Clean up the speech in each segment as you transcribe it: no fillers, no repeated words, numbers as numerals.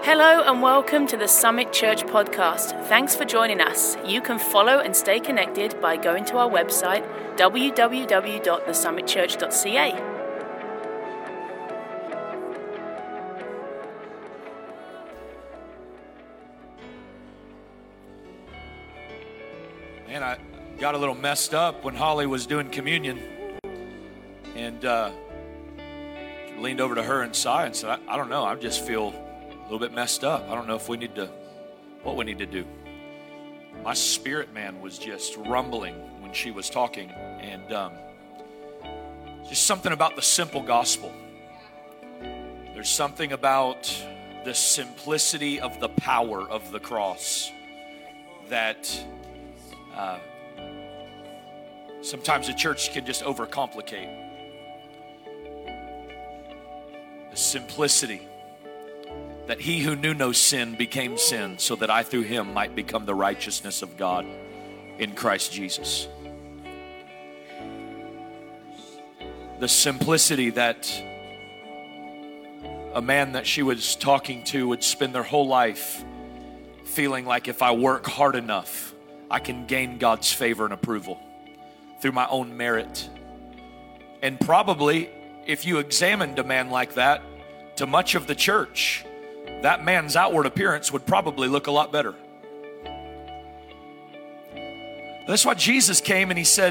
Hello and welcome to the Summit Church podcast. Thanks for joining us. You can follow and stay connected by going to our website, www.thesummitchurch.ca. Man, I got a little messed up when Holly was doing communion and leaned over to her and sighed and said, I don't know, I just feel a little bit messed up. I don't know if what we need to do. My spirit man was just rumbling when she was talking, and just something about the simple gospel. There's something about the simplicity of the power of the cross that sometimes the church can just overcomplicate. The simplicity that he who knew no sin became sin so that I through him might become the righteousness of God in Christ Jesus. The simplicity that a man that she was talking to would spend their whole life feeling like if I work hard enough, I can gain God's favor and approval through my own merit. And probably, if you examined a man like that, to much of the church, that man's outward appearance would probably look a lot better. That's why Jesus came and he said,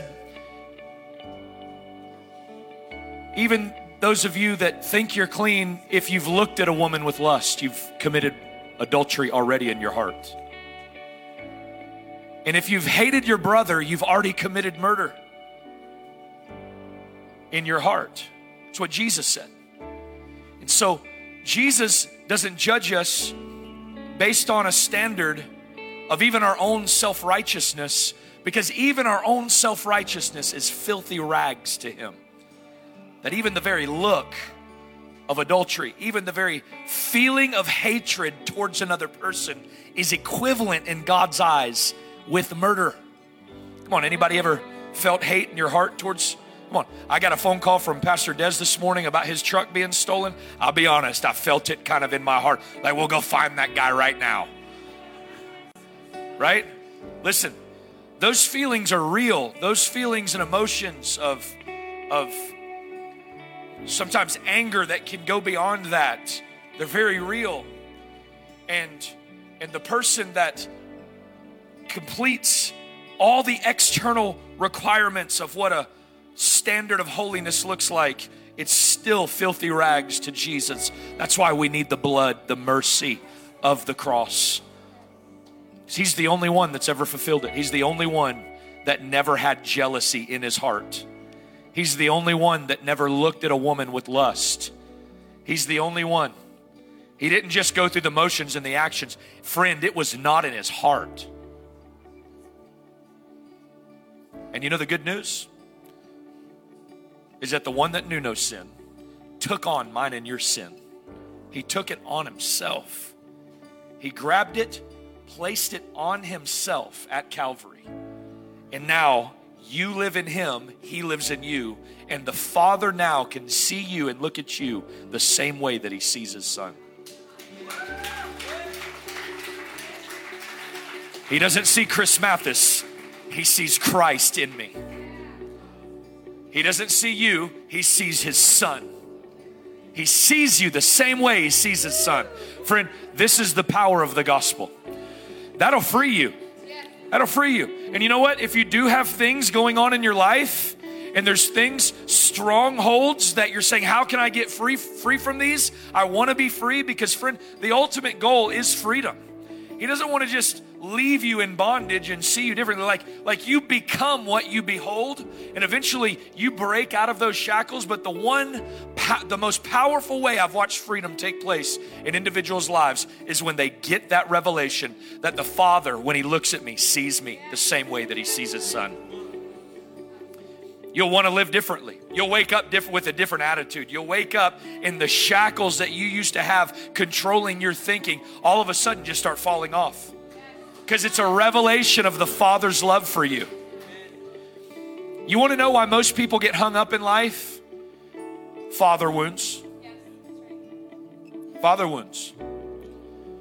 even those of you that think you're clean, if you've looked at a woman with lust, you've committed adultery already in your heart. And if you've hated your brother, you've already committed murder in your heart. That's what Jesus said. And so Jesus doesn't judge us based on a standard of even our own self-righteousness, because even our own self-righteousness is filthy rags to him. That even the very look of adultery, even the very feeling of hatred towards another person is equivalent in God's eyes with murder. Come on, anybody ever felt hate in your heart towards? Come on, I got a phone call from Pastor Des this morning about his truck being stolen. I'll be honest, I felt it kind of in my heart. Like, we'll go find that guy right now. Right? Listen, those feelings are real. Those feelings and emotions of sometimes anger that can go beyond that, they're very real. And the person that completes all the external requirements of what a standard of holiness looks like, it's still filthy rags to Jesus. That's why we need the blood, the mercy of the cross. He's the only one that's ever fulfilled it. He's the only one that never had jealousy in his heart. He's the only one that never looked at a woman with lust. He's the only one. He didn't just go through the motions and the actions. Friend, it was not in his heart. And you know the good news is that the one that knew no sin took on mine and your sin. He took it on himself. He grabbed it, placed it on himself at Calvary. And now you live in him, he lives in you. And the Father now can see you and look at you the same way that he sees his son. He doesn't see Chris Mathis. He sees Christ in me. He doesn't see you, he sees his son. He sees you the same way he sees his son. Friend, this is the power of the gospel. That'll free you. That'll free you. And you know what? If you do have things going on in your life, and there's things, strongholds that you're saying, how can I get free from these? I want to be free, because friend, the ultimate goal is freedom. He doesn't want to just leave you in bondage and see you differently. Like you become what you behold, and eventually you break out of those shackles. But the most powerful way I've watched freedom take place in individuals' lives is when they get that revelation that the Father, when he looks at me, sees me the same way that he sees his son. You'll want to live differently. You'll wake up with a different attitude. You'll wake up in the shackles that you used to have controlling your thinking, all of a sudden just start falling off. Because it's a revelation of the Father's love for you. You want to know why most people get hung up in life? Father wounds. Father wounds.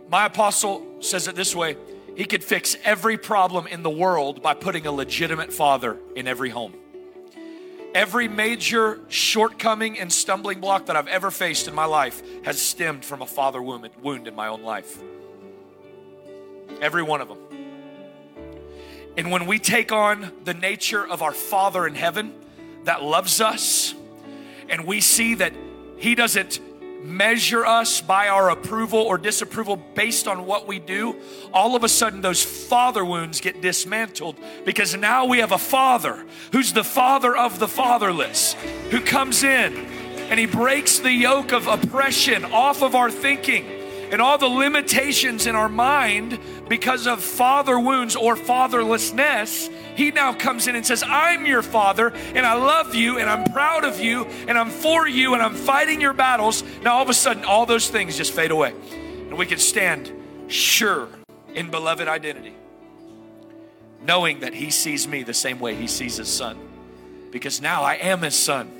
My apostle says it this way: he could fix every problem in the world by putting a legitimate father in every home. Every major shortcoming and stumbling block that I've ever faced in my life has stemmed from a father wound in my own life. Every one of them. And when we take on the nature of our Father in heaven that loves us, and we see that he doesn't measure us by our approval or disapproval based on what we do, all of a sudden those father wounds get dismantled, because now we have a Father who's the Father of the fatherless, who comes in and he breaks the yoke of oppression off of our thinking and all the limitations in our mind because of father wounds or fatherlessness. He now comes in and says, I'm your Father, and I love you, and I'm proud of you, and I'm for you, and I'm fighting your battles. Now all of a sudden, all those things just fade away. And we can stand sure in beloved identity, knowing that he sees me the same way he sees his son. Because now I am his son.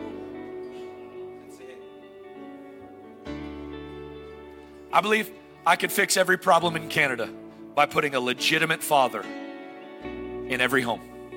I believe I could fix every problem in Canada by putting a legitimate father in every home.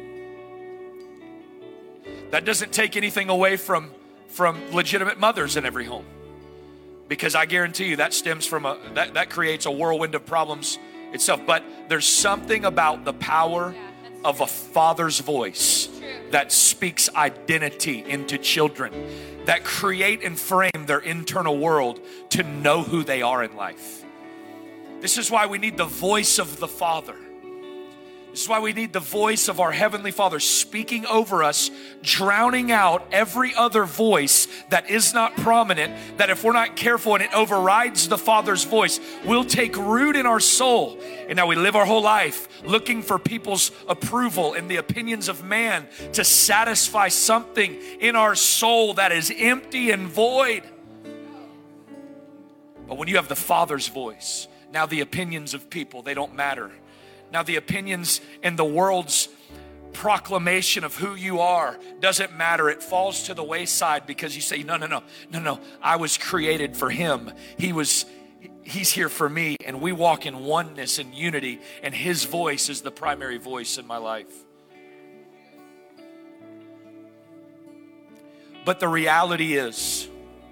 That doesn't take anything away from legitimate mothers in every home, because I guarantee you that stems from that creates a whirlwind of problems itself. But there's something about the power of a father's voice that speaks identity into children, that create and frame their internal world to know who they are in life. This is why we need the voice of the Father. This is why we need the voice of our Heavenly Father speaking over us, drowning out every other voice that is not prominent, that if we're not careful and it overrides the Father's voice, will take root in our soul. And now we live our whole life looking for people's approval and the opinions of man to satisfy something in our soul that is empty and void. But when you have the Father's voice, now the opinions of people, they don't matter. Now the opinions and the world's proclamation of who you are doesn't matter. It falls to the wayside because you say, no. I was created for him. He's here for me. And we walk in oneness and unity, and his voice is the primary voice in my life. But the reality is,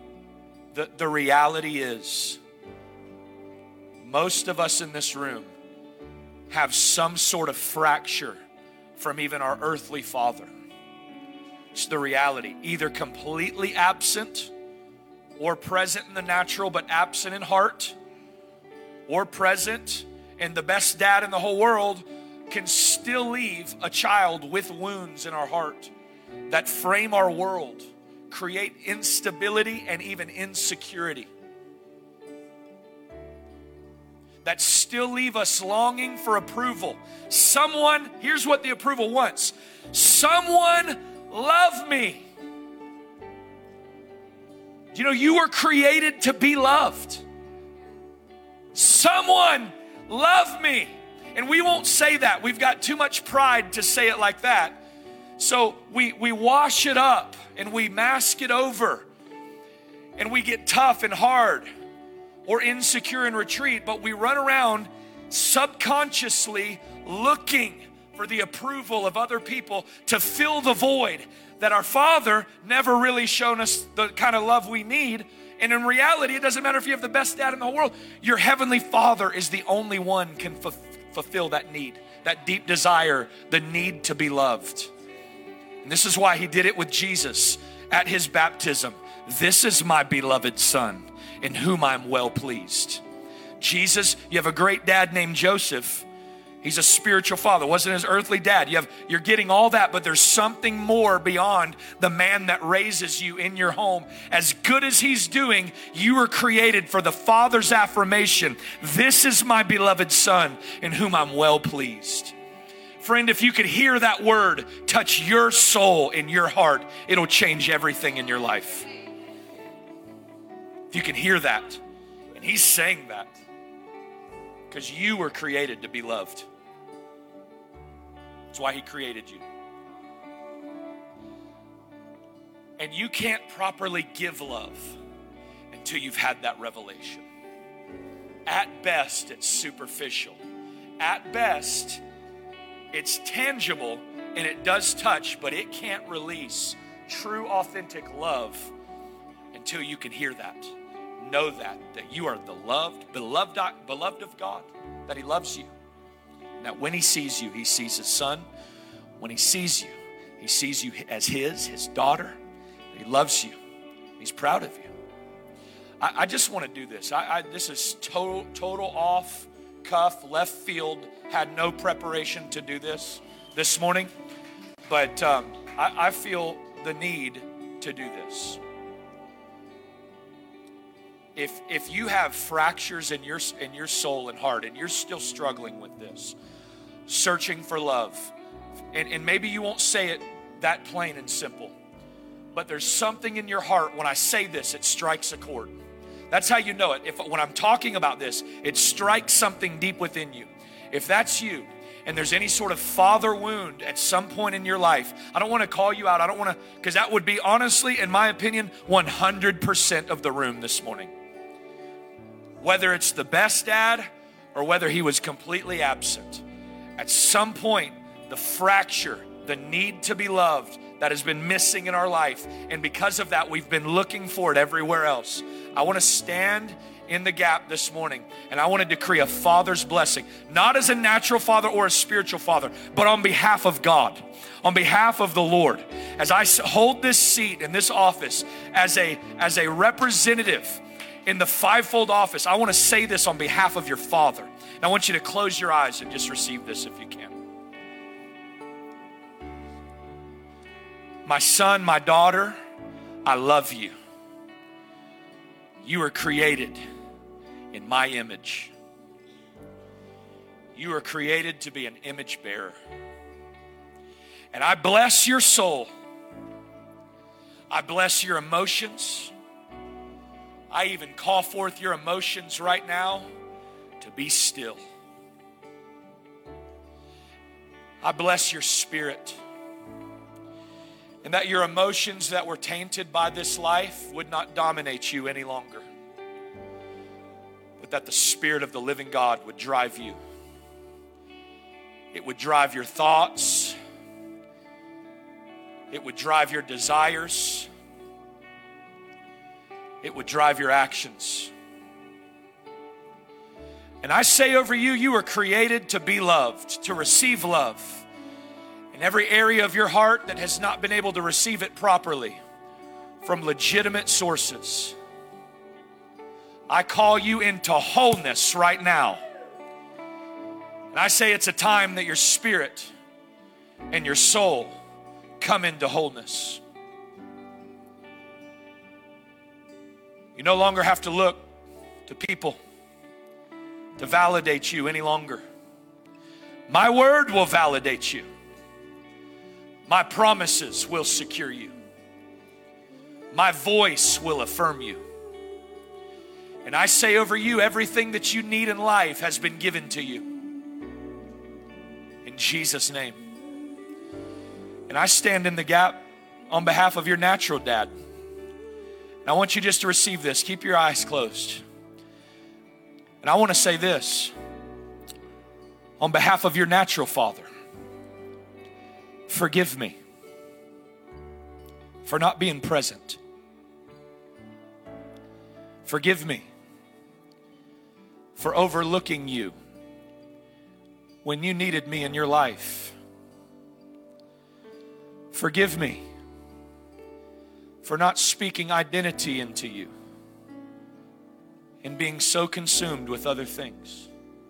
most of us in this room have some sort of fracture from even our earthly father. It's the reality. Either completely absent or present in the natural, but absent in heart, or present, and the best dad in the whole world can still leave a child with wounds in our heart that frame our world, create instability and even insecurity, that still leave us longing for approval. Someone, here's what the approval wants. Someone love me. You know, you were created to be loved. Someone love me. And we won't say that. We've got too much pride to say it like that. So we wash it up and we mask it over. And we get tough and hard or insecure and retreat, but we run around subconsciously looking for the approval of other people to fill the void that our Father never really shown us the kind of love we need. And in reality, it doesn't matter if you have the best dad in the whole world. Your Heavenly Father is the only one can fulfill that need, that deep desire, the need to be loved. And this is why he did it with Jesus at his baptism. This is my beloved Son, in whom I'm well pleased. Jesus, you have a great dad named Joseph. He's a spiritual father. Wasn't his earthly dad. You're getting all that, but there's something more beyond the man that raises you in your home. As good as he's doing, you were created for the Father's affirmation. This is my beloved Son, in whom I'm well pleased. Friend, if you could hear that word touch your soul in your heart, it'll change everything in your life. If you can hear that, and he's saying that because you were created to be loved. That's why he created you. And you can't properly give love until you've had that revelation. At best, it's superficial. At best, it's tangible and it does touch, but it can't release true, authentic love until you can hear that. Know that you are the beloved of God, that He loves you. And that when He sees you, He sees His Son. When He sees you as His daughter. He loves you. He's proud of you. I just want to do this. This is total off cuff, left field. Had no preparation to do this morning. But I feel the need to do this. If you have fractures in your soul and heart, and you're still struggling with this, searching for love, and maybe you won't say it that plain and simple, but there's something in your heart. When I say this, it strikes a chord. That's how you know it. When I'm talking about this, it strikes something deep within you. If that's you, and there's any sort of father wound at some point in your life, I don't want to call you out. I don't want to, because that would be, honestly, in my opinion, 100% of the room this morning. Whether it's the best dad or whether he was completely absent, at some point, the fracture, the need to be loved that has been missing in our life, and because of that, we've been looking for it everywhere else. I want to stand in the gap this morning, and I want to decree a father's blessing, not as a natural father or a spiritual father, but on behalf of God, on behalf of the Lord. As I hold this seat in this office as a representative in the fivefold office, I want to say this on behalf of your father. And I want you to close your eyes and just receive this if you can. My son, my daughter, I love you. You are created in my image. You are created to be an image bearer. And I bless your soul. I bless your emotions. I even call forth your emotions right now to be still. I bless your spirit. And that your emotions that were tainted by this life would not dominate you any longer. But that the Spirit of the living God would drive you. It would drive your thoughts. It would drive your desires. It would drive your actions. And I say over you, you were created to be loved, to receive love. In every area of your heart that has not been able to receive it properly from legitimate sources, I call you into wholeness right now. And I say it's a time that your spirit and your soul come into wholeness. You no longer have to look to people to validate you any longer. My word will validate you. My promises will secure you. My voice will affirm you. And I say over you, everything that you need in life has been given to you. In Jesus' name. And I stand in the gap on behalf of your natural dad. And I want you just to receive this. Keep your eyes closed. And I want to say this on behalf of your natural father. Forgive me for not being present. Forgive me for overlooking you when you needed me in your life. Forgive me for not speaking identity into you and being so consumed with other things.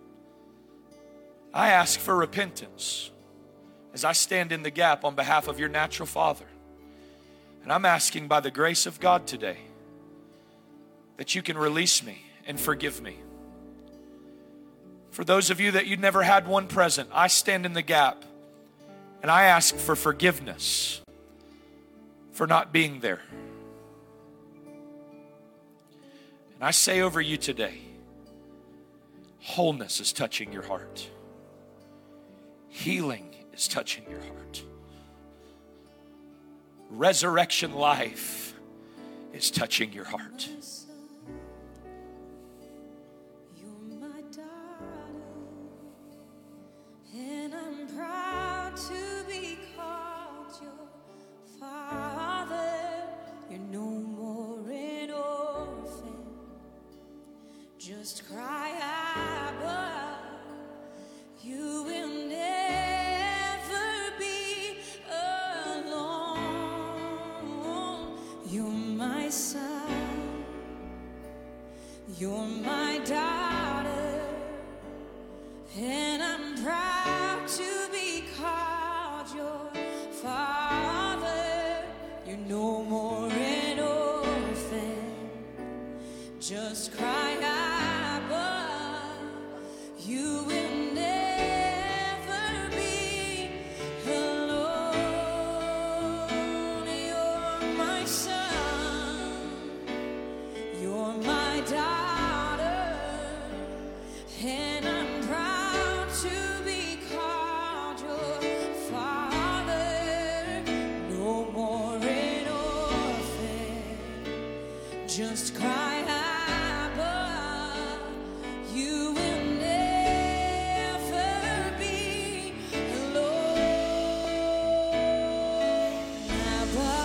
I ask for repentance as I stand in the gap on behalf of your natural father. And I'm asking by the grace of God today that you can release me and forgive me. For those of you that you never had one present, I stand in the gap and I ask for forgiveness for not being there. And I say over you today, wholeness is touching your heart. Healing is touching your heart. Resurrection life is touching your heart. Just cry Abba. You will never be alone. You're my son. You're my daughter. And I'm proud to be called your father. You're no more an orphan. Just cry Abba. You will never be alone. You're my son. You're my daughter. And I'm proud to be called your father. No more an orphan. Just cry Abba. You will never be alone. Abba,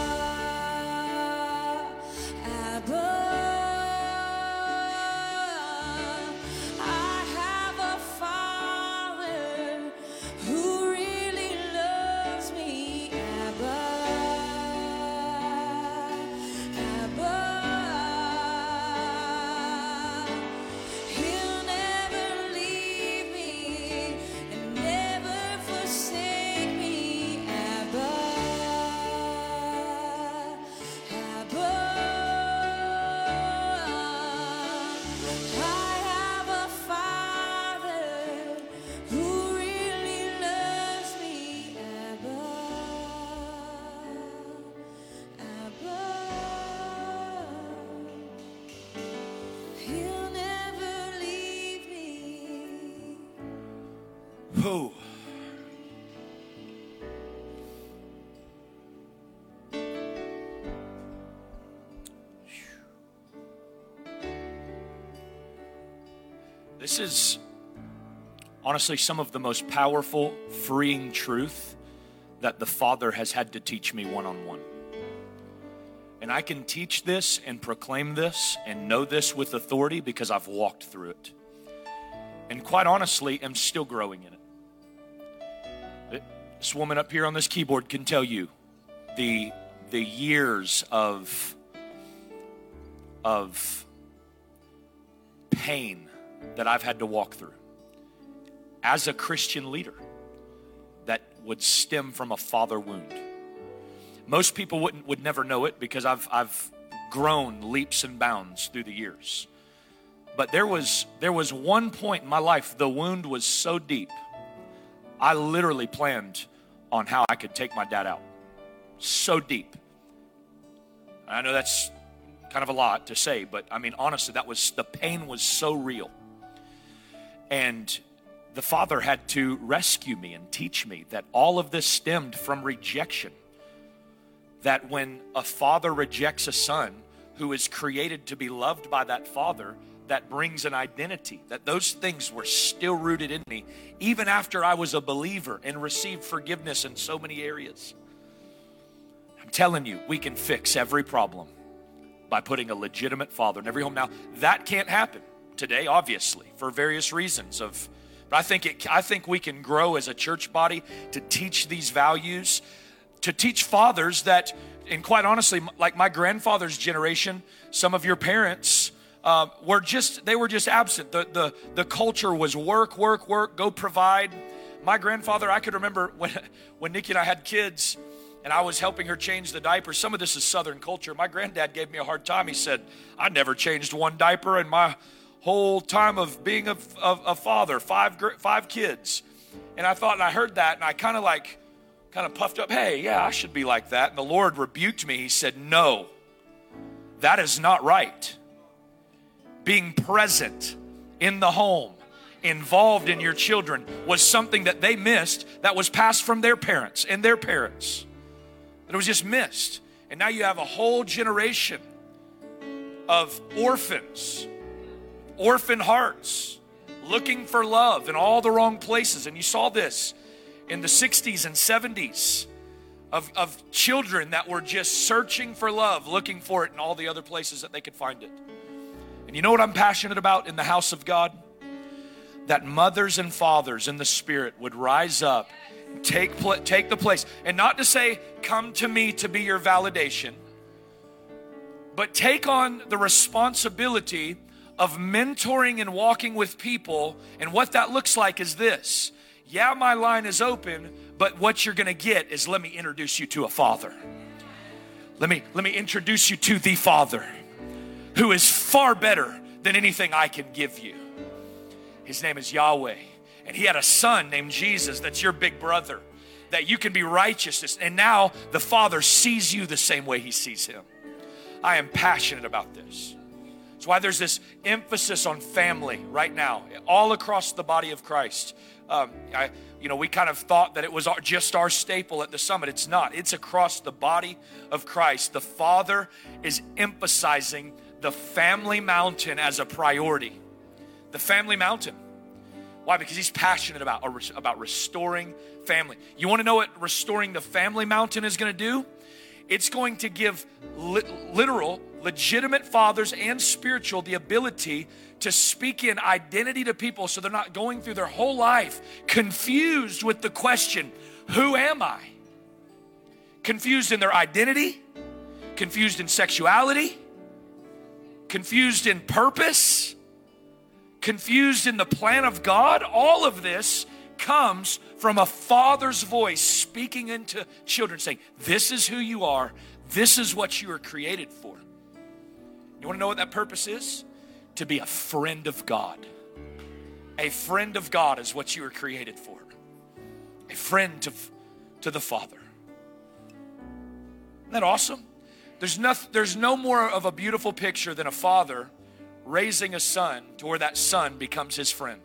Abba. I have a father who really loves me. Abba, Abba. He'll never leave me and never forsake me. Abba, Abba. I have a father who really loves me. Abba, Abba. He'll never leave me. Oh. This is honestly some of the most powerful, freeing truth that the Father has had to teach me one-on-one. And I can teach this and proclaim this and know this with authority because I've walked through it. And quite honestly, am still growing in it. This woman up here on this keyboard can tell you the years of pain that I've had to walk through as a Christian leader that would stem from a father wound. Most people would never know it because I've grown leaps and bounds through the years. But there was one point in my life, the wound was so deep, I literally planned on how I could take my dad out. So deep. I know that's kind of a lot to say, but I mean, honestly, the pain was so real. And the Father had to rescue me and teach me that all of this stemmed from rejection. That when a father rejects a son who is created to be loved by that father, that brings an identity, that those things were still rooted in me, even after I was a believer and received forgiveness in so many areas. I'm telling you, we can fix every problem by putting a legitimate father in every home. Now, that can't happen today, obviously, for various reasons. But I think we can grow as a church body to teach these values, to teach fathers that, and quite honestly, like my grandfather's generation, some of your parents were just absent. The culture was work, go provide. My grandfather, I could remember when Nikki and I had kids and I was helping her change the diaper. Some of this is Southern culture. My granddad gave me a hard time. He said, I never changed one diaper in my whole time of being a father, five kids. And I thought, and I heard that, and I kind of puffed up, hey, yeah, I should be like that. And the Lord rebuked me. He said, no, that is not right. Being present in the home, involved in your children, was something that they missed that was passed from their parents and their parents. That it was just missed. And now you have a whole generation of orphans, orphan hearts, looking for love in all the wrong places. And you saw this in the 60s and 70s of children that were just searching for love, looking for it in all the other places that they could find it. And you know what I'm passionate about in the house of God? That mothers and fathers in the Spirit would rise up, take the place. And not to say, come to me to be your validation, but take on the responsibility of mentoring and walking with people. And what that looks like is this. Yeah, my line is open, but what you're going to get is, let me introduce you to a father. Let me introduce you to the Father, who is far better than anything I can give you. His name is Yahweh. And he had a son named Jesus that's your big brother, that you can be righteous. And now the Father sees you the same way he sees him. I am passionate about this. That's why there's this emphasis on family right now, all across the body of Christ. We kind of thought that it was just our staple at the summit. It's not. It's across the body of Christ. The Father is emphasizing the family mountain as a priority. The family mountain. Why? Because he's passionate about restoring family. You want to know what restoring the family mountain is going to do? It's going to give literal, legitimate fathers and spiritual the ability to speak in identity to people so they're not going through their whole life confused with the question, who am I? Confused in their identity, confused in sexuality, confused in purpose, confused in the plan of God. All of this comes from a father's voice speaking into children saying, this is who you are. This is what you are created for. You want to know what that purpose is? To be a friend of God. A friend of God is what you were created for. A friend to the Father. Isn't that awesome? There's no more of a beautiful picture than a father raising a son to where that son becomes his friend.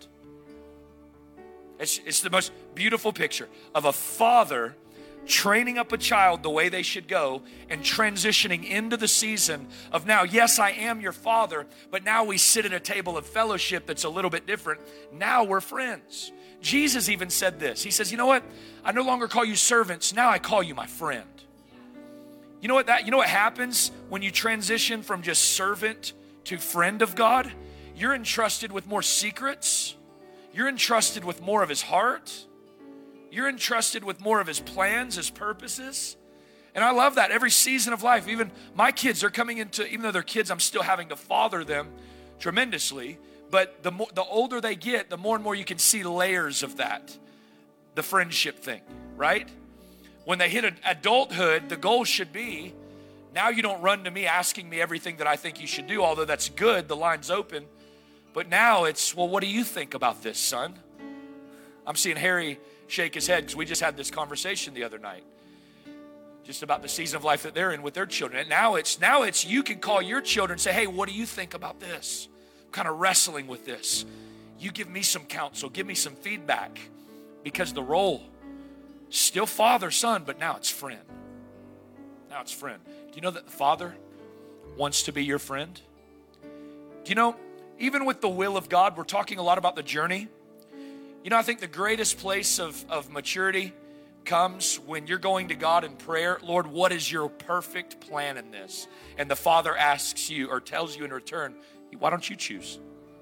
It's the most beautiful picture of a father training up a child the way they should go and transitioning into the season of now, yes, I am your father, but now we sit at a table of fellowship that's a little bit different. Now we're friends. Jesus even said this. He says, you know what? I no longer call you servants. Now I call you my friend. You know what happens when you transition from just servant to friend of God? You're entrusted with more secrets. You're entrusted with more of his heart. You're entrusted with more of his plans, his purposes. And I love that every season of life. Even my kids are coming into, even though they're kids, I'm still having to father them tremendously. But the older they get, the more and more you can see layers of that. The friendship thing, right? When they hit adulthood, the goal should be, now you don't run to me asking me everything that I think you should do, although that's good, the line's open. But now it's, well, what do you think about this, son? I'm seeing Harry shake his head because we just had this conversation the other night. Just about the season of life that they're in with their children. And now it's you can call your children and say, hey, what do you think about this? I'm kind of wrestling with this. You give me some counsel, give me some feedback. Because the role, still father, son, but now it's friend. Now it's friend. Do you know that the Father wants to be your friend? Do you know, even with the will of God, we're talking a lot about the journey. You know, I think the greatest place of maturity comes when you're going to God in prayer. Lord, what is your perfect plan in this? And the Father asks you or tells you in return, why don't you choose?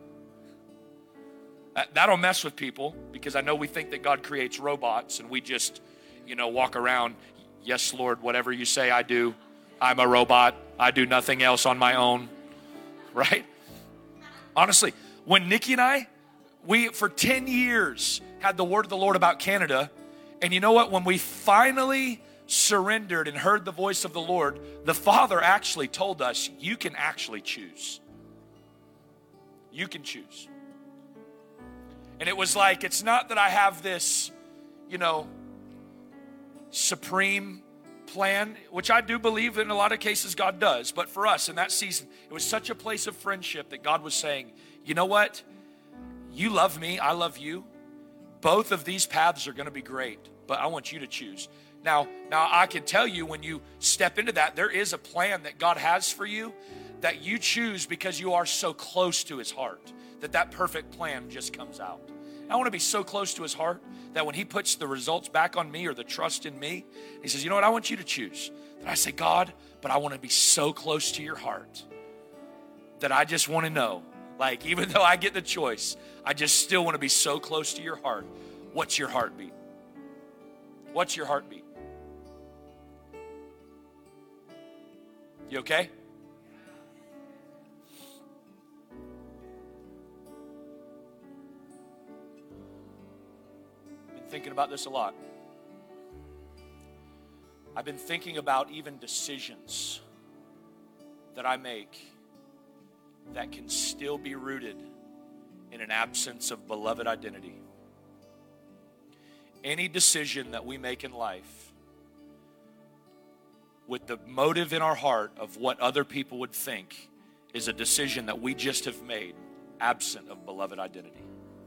That'll mess with people because I know we think that God creates robots and we just, walk around. Yes, Lord, whatever you say, I do. I'm a robot. I do nothing else on my own. Right? Honestly, when Nikki and I, we for 10 years had the word of the Lord about Canada. And you know what? When we finally surrendered and heard the voice of the Lord, the Father actually told us, you can actually choose. You can choose. And it was like, it's not that I have this, supreme plan, which I do believe in a lot of cases God does. But for us in that season, it was such a place of friendship that God was saying, you know what? You love me, I love you. Both of these paths are going to be great, but I want you to choose. Now I can tell you when you step into that, there is a plan that God has for you that you choose because you are so close to his heart that perfect plan just comes out. I want to be so close to his heart that when he puts the results back on me or the trust in me, he says, you know what, I want you to choose. And I say, God, but I want to be so close to your heart that I just want to know, like, even though I get the choice, I just still want to be so close to your heart. What's your heartbeat? What's your heartbeat? You okay? I've been thinking about this a lot. I've been thinking about even decisions that I make that can still be rooted in an absence of beloved identity. Any decision that we make in life with the motive in our heart of what other people would think is a decision that we just have made absent of beloved identity.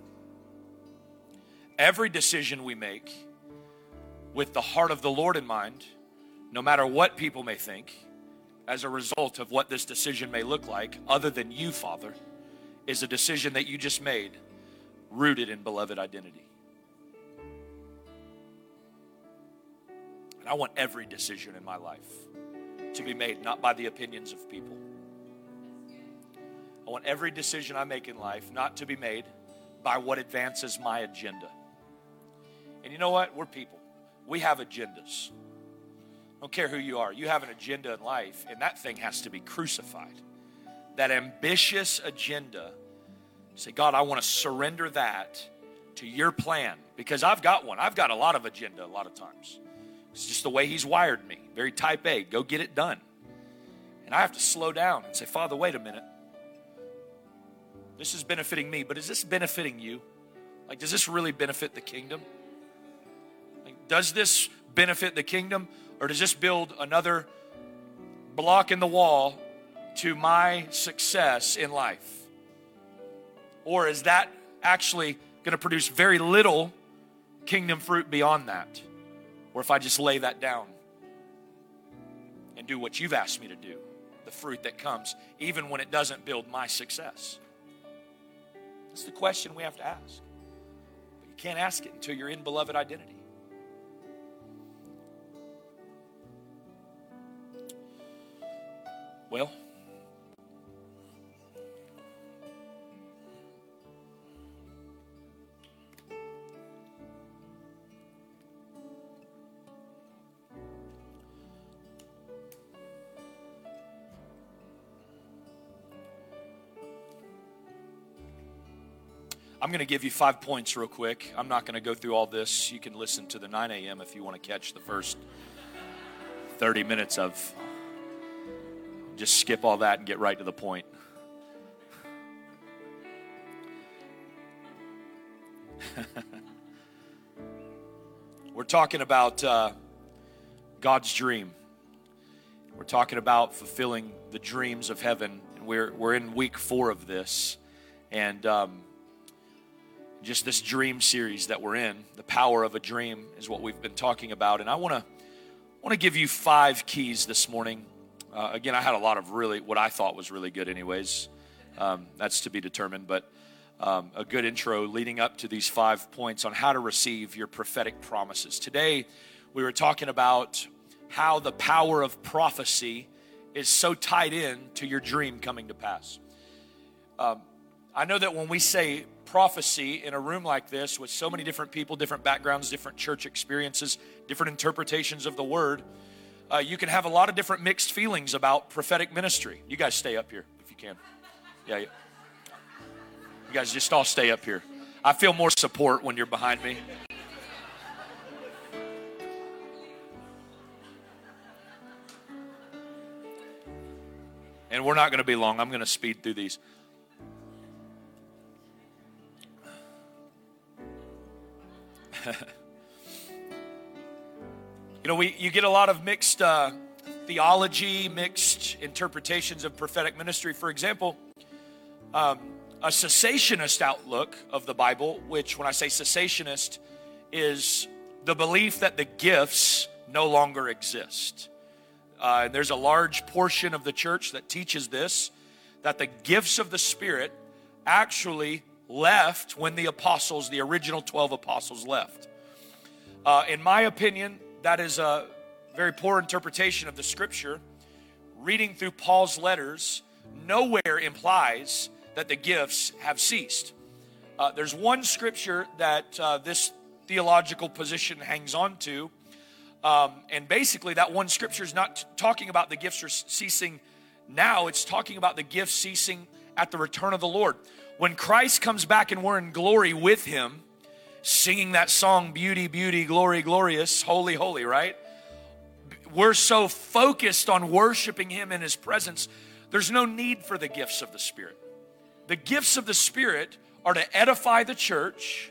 Every decision we make with the heart of the Lord in mind, no matter what people may think, as a result of what this decision may look like, other than you, Father, is a decision that you just made, rooted in beloved identity. And I want every decision in my life to be made not by the opinions of people. I want every decision I make in life not to be made by what advances my agenda. And you know what? We're people. We have agendas. I don't care who you are. You have an agenda in life, and that thing has to be crucified. That ambitious agenda, say, God, I want to surrender that to your plan. Because I've got one. I've got a lot of agenda a lot of times. It's just the way he's wired me. Very type A. Go get it done. And I have to slow down and say, Father, wait a minute. This is benefiting me, but is this benefiting you? Like, does this really benefit the kingdom? Like, does this benefit the kingdom? Or does this build another block in the wall to my success in life? Or is that actually going to produce very little kingdom fruit beyond that? Or if I just lay that down and do what you've asked me to do, the fruit that comes, even when it doesn't build my success? That's the question we have to ask. But you can't ask it until you're in beloved identity. Well, I'm going to give you 5 points real quick. I'm not going to go through all this. You can listen to the 9 a.m. if you want to catch the first 30 minutes of. Just skip all that and get right to the point. We're talking about God's dream. We're talking about fulfilling the dreams of heaven. We're in week 4 of this. And just this dream series that we're in, the power of a dream is what we've been talking about. And I want to give you 5 keys this morning. Again, I had a lot of really, what I thought was really good anyways. That's to be determined, but a good intro leading up to these 5 points on how to receive your prophetic promises. Today, we were talking about how the power of prophecy is so tied in to your dream coming to pass. I know that when we say prophecy in a room like this with so many different people, different backgrounds, different church experiences, different interpretations of the word, you can have a lot of different mixed feelings about prophetic ministry. You guys stay up here if you can. Yeah. You guys just all stay up here. I feel more support when you're behind me. And we're not going to be long. I'm going to speed through these. You know, you get a lot of mixed theology, mixed interpretations of prophetic ministry. For example, a cessationist outlook of the Bible, which when I say cessationist, is the belief that the gifts no longer exist. And there's a large portion of the church that teaches this, that the gifts of the Spirit actually left when the apostles, the original 12 apostles, left. In my opinion, that is a very poor interpretation of the scripture. Reading through Paul's letters, nowhere implies that the gifts have ceased. There's one scripture that this theological position hangs on to, and basically that one scripture is not talking about the gifts are ceasing now. It's talking about the gifts ceasing at the return of the Lord. When Christ comes back and we're in glory with him, singing that song, beauty, beauty, glory, glorious, holy, holy, right? We're so focused on worshiping him in his presence, there's no need for the gifts of the Spirit. The gifts of the Spirit are to edify the church.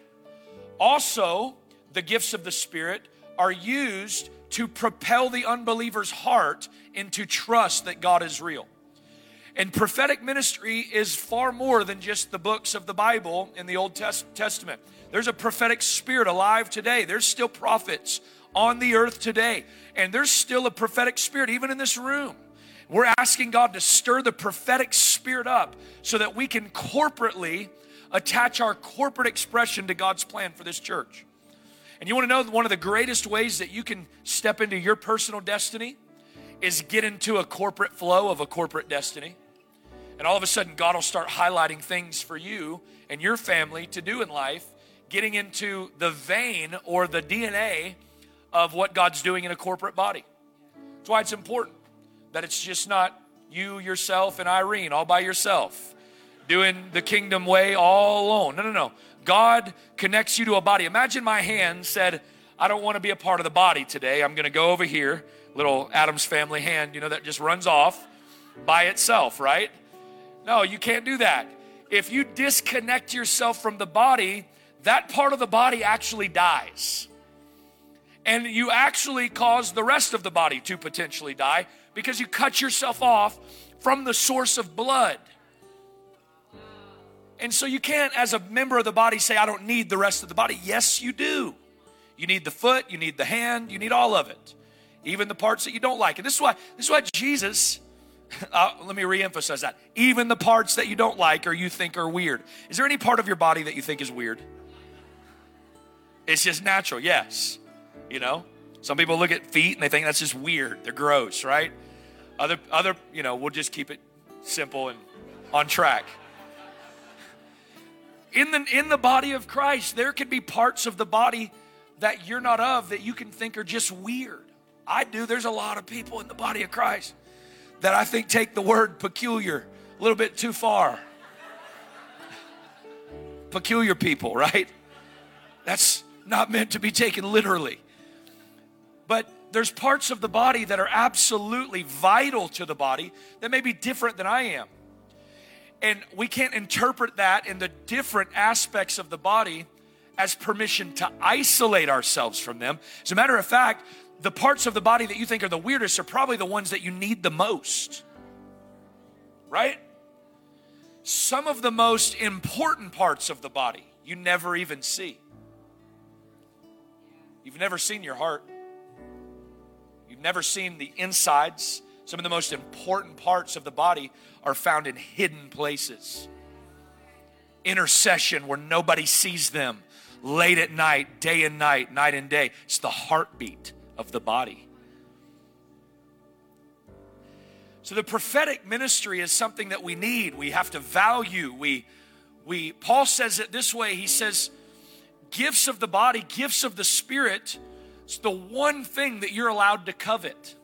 Also, the gifts of the Spirit are used to propel the unbeliever's heart into trust that God is real. And prophetic ministry is far more than just the books of the Bible in the Old Testament. There's a prophetic spirit alive today. There's still prophets on the earth today. And there's still a prophetic spirit even in this room. We're asking God to stir the prophetic spirit up so that we can corporately attach our corporate expression to God's plan for this church. And you want to know one of the greatest ways that you can step into your personal destiny is get into a corporate flow of a corporate destiny. And all of a sudden, God will start highlighting things for you and your family to do in life, getting into the vein or the DNA of what God's doing in a corporate body. That's why it's important that it's just not you, yourself, and Irene all by yourself doing the kingdom way all alone. No. God connects you to a body. Imagine my hand said, I don't want to be a part of the body today. I'm going to go over here. Little Addams Family hand, that just runs off by itself, right? No, you can't do that. If you disconnect yourself from the body, that part of the body actually dies. And you actually cause the rest of the body to potentially die because you cut yourself off from the source of blood. And so you can't, as a member of the body, say, I don't need the rest of the body. Yes, you do. You need the foot, you need the hand, you need all of it. Even the parts that you don't like. And this is why Jesus, let me reemphasize that. Even the parts that you don't like or you think are weird. Is there any part of your body that you think is weird? It's just natural, yes. Some people look at feet and they think that's just weird. They're gross, right? Other, we'll just keep it simple and on track. In the body of Christ, there can be parts of the body that you're not of that you can think are just weird. I do. There's a lot of people in the body of Christ that I think take the word peculiar a little bit too far. Peculiar people, right? That's not meant to be taken literally. But there's parts of the body that are absolutely vital to the body that may be different than I am. And we can't interpret that in the different aspects of the body as permission to isolate ourselves from them. As a matter of fact, the parts of the body that you think are the weirdest are probably the ones that you need the most. Right? Some of the most important parts of the body you never even see. You've never seen your heart. You've never seen the insides. Some of the most important parts of the body are found in hidden places. Intercession where nobody sees them. Late at night, day and night, night and day. It's the heartbeat of the body. So the prophetic ministry is something that we need. We have to value. Paul says it this way. He says, gifts of the body, gifts of the Spirit, it's the one thing that you're allowed to covet.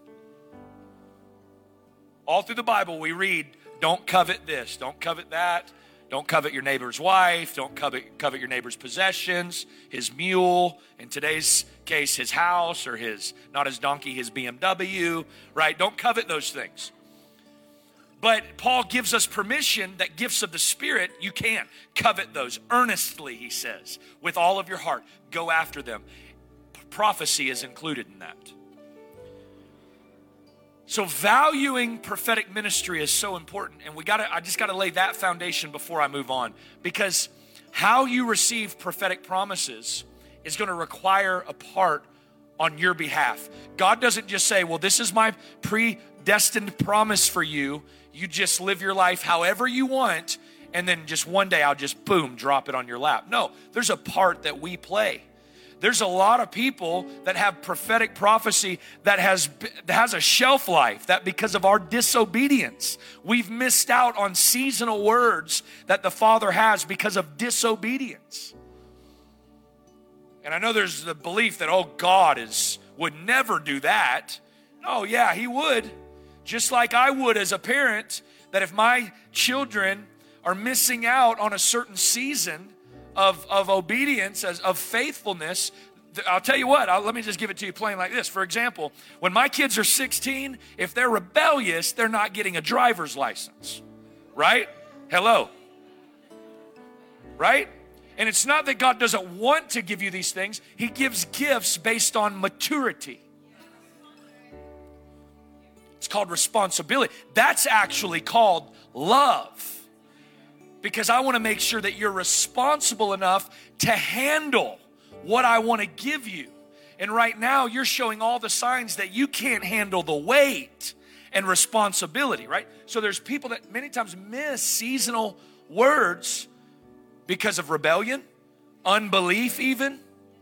All through the Bible we read, don't covet this, don't covet that. Don't covet your neighbor's wife. Don't covet your neighbor's possessions, his mule, in today's case, his house, or not his donkey, his BMW, right? Don't covet those things. But Paul gives us permission that gifts of the Spirit, you can covet those earnestly, he says, with all of your heart. Go after them. Prophecy is included in that. So valuing prophetic ministry is so important, and I just got to lay that foundation before I move on, because how you receive prophetic promises is going to require a part on your behalf. God doesn't just say, well, this is my predestined promise for you. You just live your life however you want, and then just one day I'll just boom, drop it on your lap. No, there's a part that we play. There's a lot of people that have prophetic prophecy that has a shelf life, that because of our disobedience, we've missed out on seasonal words that the Father has because of disobedience. And I know there's the belief that, oh, God would never do that. Oh, yeah, he would. Just like I would as a parent, that if my children are missing out on a certain season of obedience, of faithfulness, I'll tell you what, let me just give it to you plain like this. For example, when my kids are 16, if they're rebellious, they're not getting a driver's license, right? Hello. Right? And it's not that God doesn't want to give you these things. He gives gifts based on maturity. It's called responsibility. That's actually called love. Because I want to make sure that you're responsible enough to handle what I want to give you. And right now, you're showing all the signs that you can't handle the weight and responsibility, right? So there's people that many times miss seasonal words because of rebellion, unbelief even,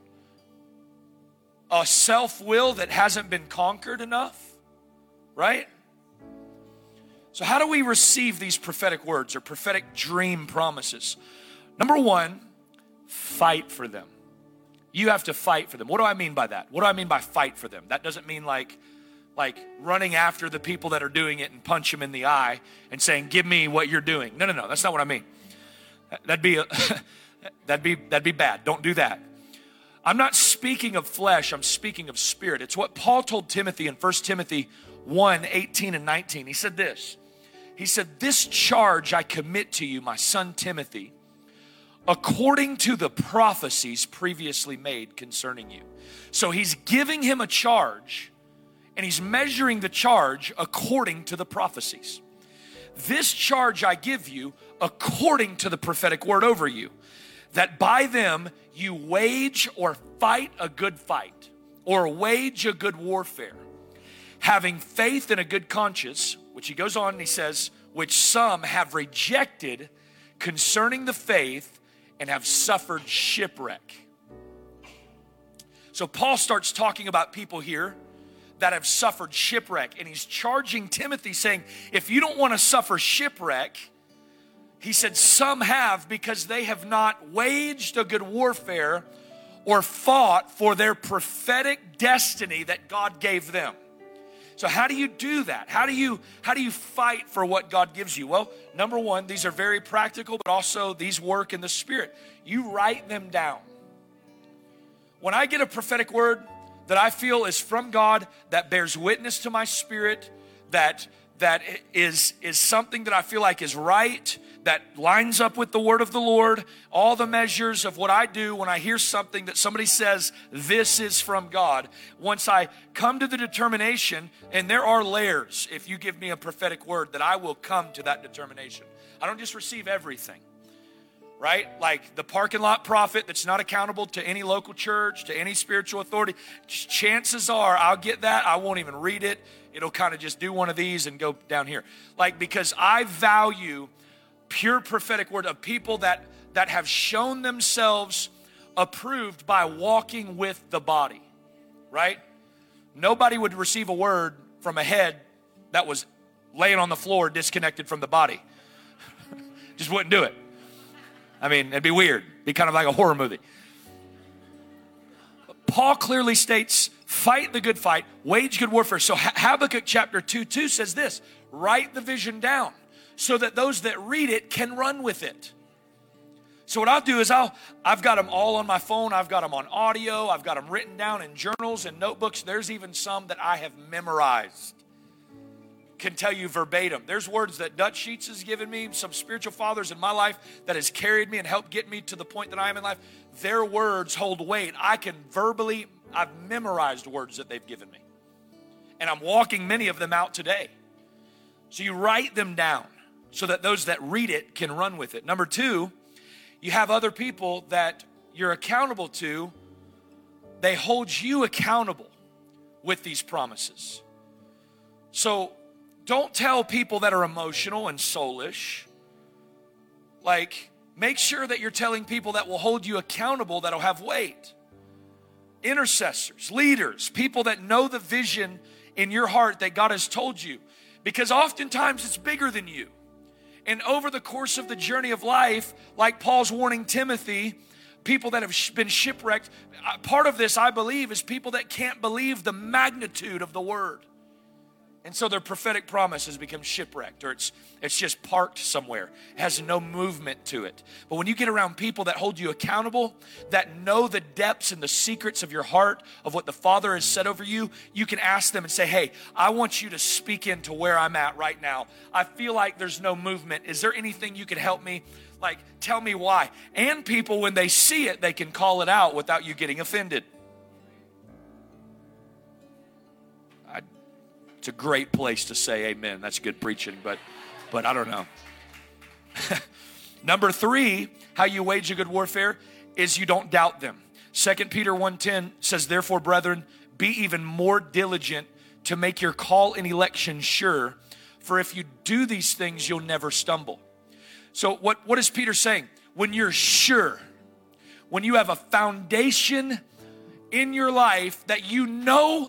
a self-will that hasn't been conquered enough, right? So how do we receive these prophetic words or prophetic dream promises? Number one, fight for them. You have to fight for them. What do I mean by that? What do I mean by fight for them? That doesn't mean like running after the people that are doing it and punch them in the eye and saying, give me what you're doing. No, that's not what I mean. That'd be bad. Don't do that. I'm not speaking of flesh, I'm speaking of spirit. It's what Paul told Timothy in 1 Timothy 1:18 and 19. He said this. He said, this charge I commit to you, my son Timothy, according to the prophecies previously made concerning you. So he's giving him a charge, and he's measuring the charge according to the prophecies. This charge I give you according to the prophetic word over you, that by them you wage or fight a good fight, or wage a good warfare, having faith and a good conscience, which he goes on and he says, which some have rejected concerning the faith and have suffered shipwreck. So Paul starts talking about people here that have suffered shipwreck, and he's charging Timothy saying, if you don't want to suffer shipwreck, he said some have because they have not waged a good warfare or fought for their prophetic destiny that God gave them. So how do you do that? How do you fight for what God gives you? Well, number one, these are very practical, but also these work in the Spirit. You write them down. When I get a prophetic word that I feel is from God, that bears witness to my spirit, that is something that I feel like is right, that lines up with the word of the Lord, all the measures of what I do when I hear something that somebody says, this is from God. Once I come to the determination, and there are layers, if you give me a prophetic word, that I will come to that determination. I don't just receive everything, right? Like the parking lot prophet that's not accountable to any local church, to any spiritual authority. Chances are I'll get that. I won't even read it. It'll kind of just do one of these and go down here. Because I value pure prophetic word of people that have shown themselves approved by walking with the body, right? Nobody would receive a word from a head that was laying on the floor disconnected from the body. Just wouldn't do it. I mean, it'd be weird. It'd be kind of like a horror movie. But Paul clearly states, fight the good fight, wage good warfare. So Habakkuk chapter 2:2 says this, write the vision down, so that those that read it can run with it. So what I'll do is I've got them all on my phone. I've got them on audio. I've got them written down in journals and notebooks. There's even some that I have memorized. Can tell you verbatim. There's words that Dutch Sheets has given me, some spiritual fathers in my life that has carried me and helped get me to the point that I am in life. Their words hold weight. I've memorized words that they've given me. And I'm walking many of them out today. So you write them down so that those that read it can run with it. Number two, you have other people that you're accountable to. They hold you accountable with these promises. So don't tell people that are emotional and soulish. Make sure that you're telling people that will hold you accountable, that'll have weight. intercessors, leaders, people that know the vision in your heart that God has told you. Because oftentimes it's bigger than you. And over the course of the journey of life, like Paul's warning Timothy, people that have been shipwrecked, part of this, I believe, is people that can't believe the magnitude of the word. And so their prophetic promise has become shipwrecked, or it's just parked somewhere. It has no movement to it. But when you get around people that hold you accountable, that know the depths and the secrets of your heart, of what the Father has said over you, you can ask them and say, hey, I want you to speak into where I'm at right now. I feel like there's no movement. Is there anything you could help me? Like, tell me why. And people, when they see it, they can call it out without you getting offended. It's a great place to say amen. That's good preaching, but I don't know. Number 3, how you wage a good warfare is you don't doubt them. 2 Peter 1:10 says, therefore, brethren, be even more diligent to make your call and election sure, for if you do these things, you'll never stumble. So what is Peter saying? When you're sure, when you have a foundation in your life that you know,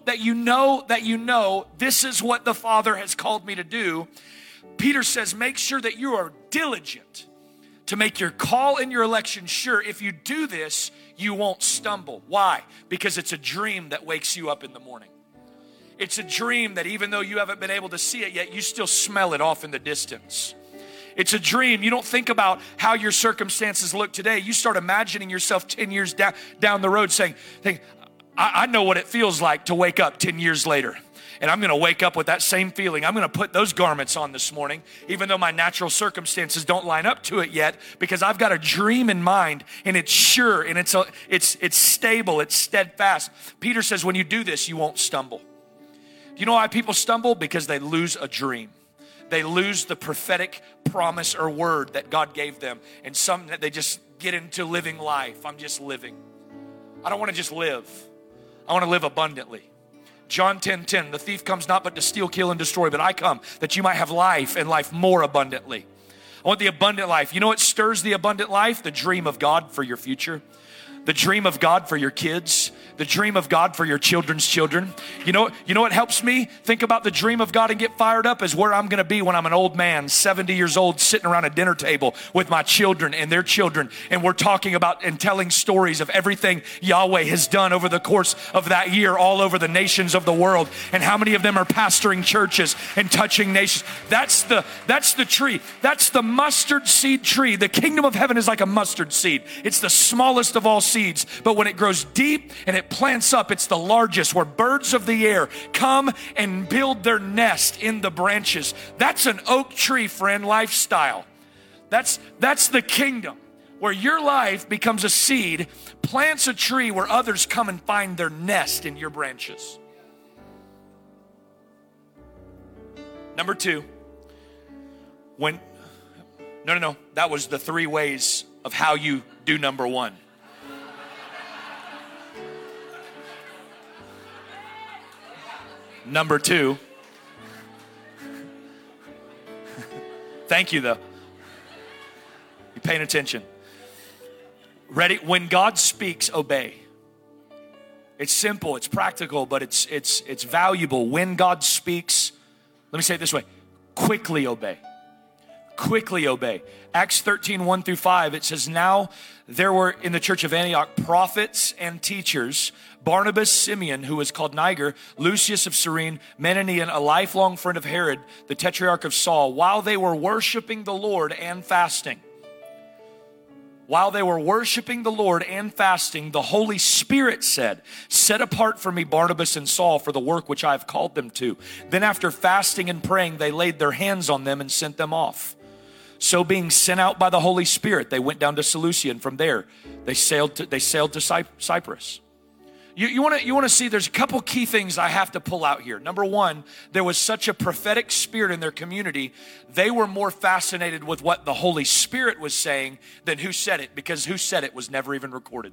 this is what the Father has called me to do, Peter says, make sure that you are diligent to make your call and your election sure. If you do this, you won't stumble. Why? Because it's a dream that wakes you up in the morning. It's a dream that even though you haven't been able to see it yet, you still smell it off in the distance. It's a dream. You don't think about how your circumstances look today. You start imagining yourself 10 years down the road saying, I know what it feels like to wake up 10 years later. And I'm going to wake up with that same feeling. I'm going to put those garments on this morning, even though my natural circumstances don't line up to it yet, because I've got a dream in mind, and it's sure, and it's stable, it's steadfast. Peter says, when you do this, you won't stumble. Do you know why people stumble? Because they lose a dream. They lose the prophetic promise or word that God gave them. And they just get into living life. I'm just living. I don't want to just live. I want to live abundantly. John 10:10, the thief comes not but to steal, kill, and destroy, but I come that you might have life and life more abundantly. I want the abundant life. You know what stirs the abundant life? The dream of God for your future. The dream of God for your kids. The dream of God for your children's children. You know what helps me think about the dream of God and get fired up is where I'm going to be when I'm an old man, 70 years old, sitting around a dinner table with my children and their children. And we're talking about and telling stories of everything Yahweh has done over the course of that year all over the nations of the world. And how many of them are pastoring churches and touching nations. That's the tree. That's the mustard seed tree. The kingdom of heaven is like a mustard seed. It's the smallest of all seeds. But when it grows deep and it plants up, it's the largest, where birds of the air come and build their nest in the branches. That's an oak tree, friend, lifestyle. That's the kingdom, where your life becomes a seed, plants a tree where others come and find their nest in your branches. Number 2, that was the 3 ways of how you do number 1. Number 2. Thank you, though. You're paying attention. Ready? When God speaks, obey. It's simple, it's practical, but it's valuable. When God speaks, let me say it this way, quickly obey. Quickly obey. Acts 13:1-5, it says, now there were in the church of Antioch prophets and teachers, Barnabas, Simeon, who was called Niger, Lucius of Cyrene, Manaen, a lifelong friend of Herod, the tetrarch of Saul, while they were worshiping the Lord and fasting. While they were worshiping the Lord and fasting, the Holy Spirit said, set apart for me Barnabas and Saul for the work which I have called them to. Then after fasting and praying, they laid their hands on them and sent them off. So being sent out by the Holy Spirit, they went down to Seleucia, and from there they sailed to Cyprus. You want to see, there's a couple key things I have to pull out here. Number 1, there was such a prophetic spirit in their community. They were more fascinated with what the Holy Spirit was saying than who said it, because who said it was never even recorded.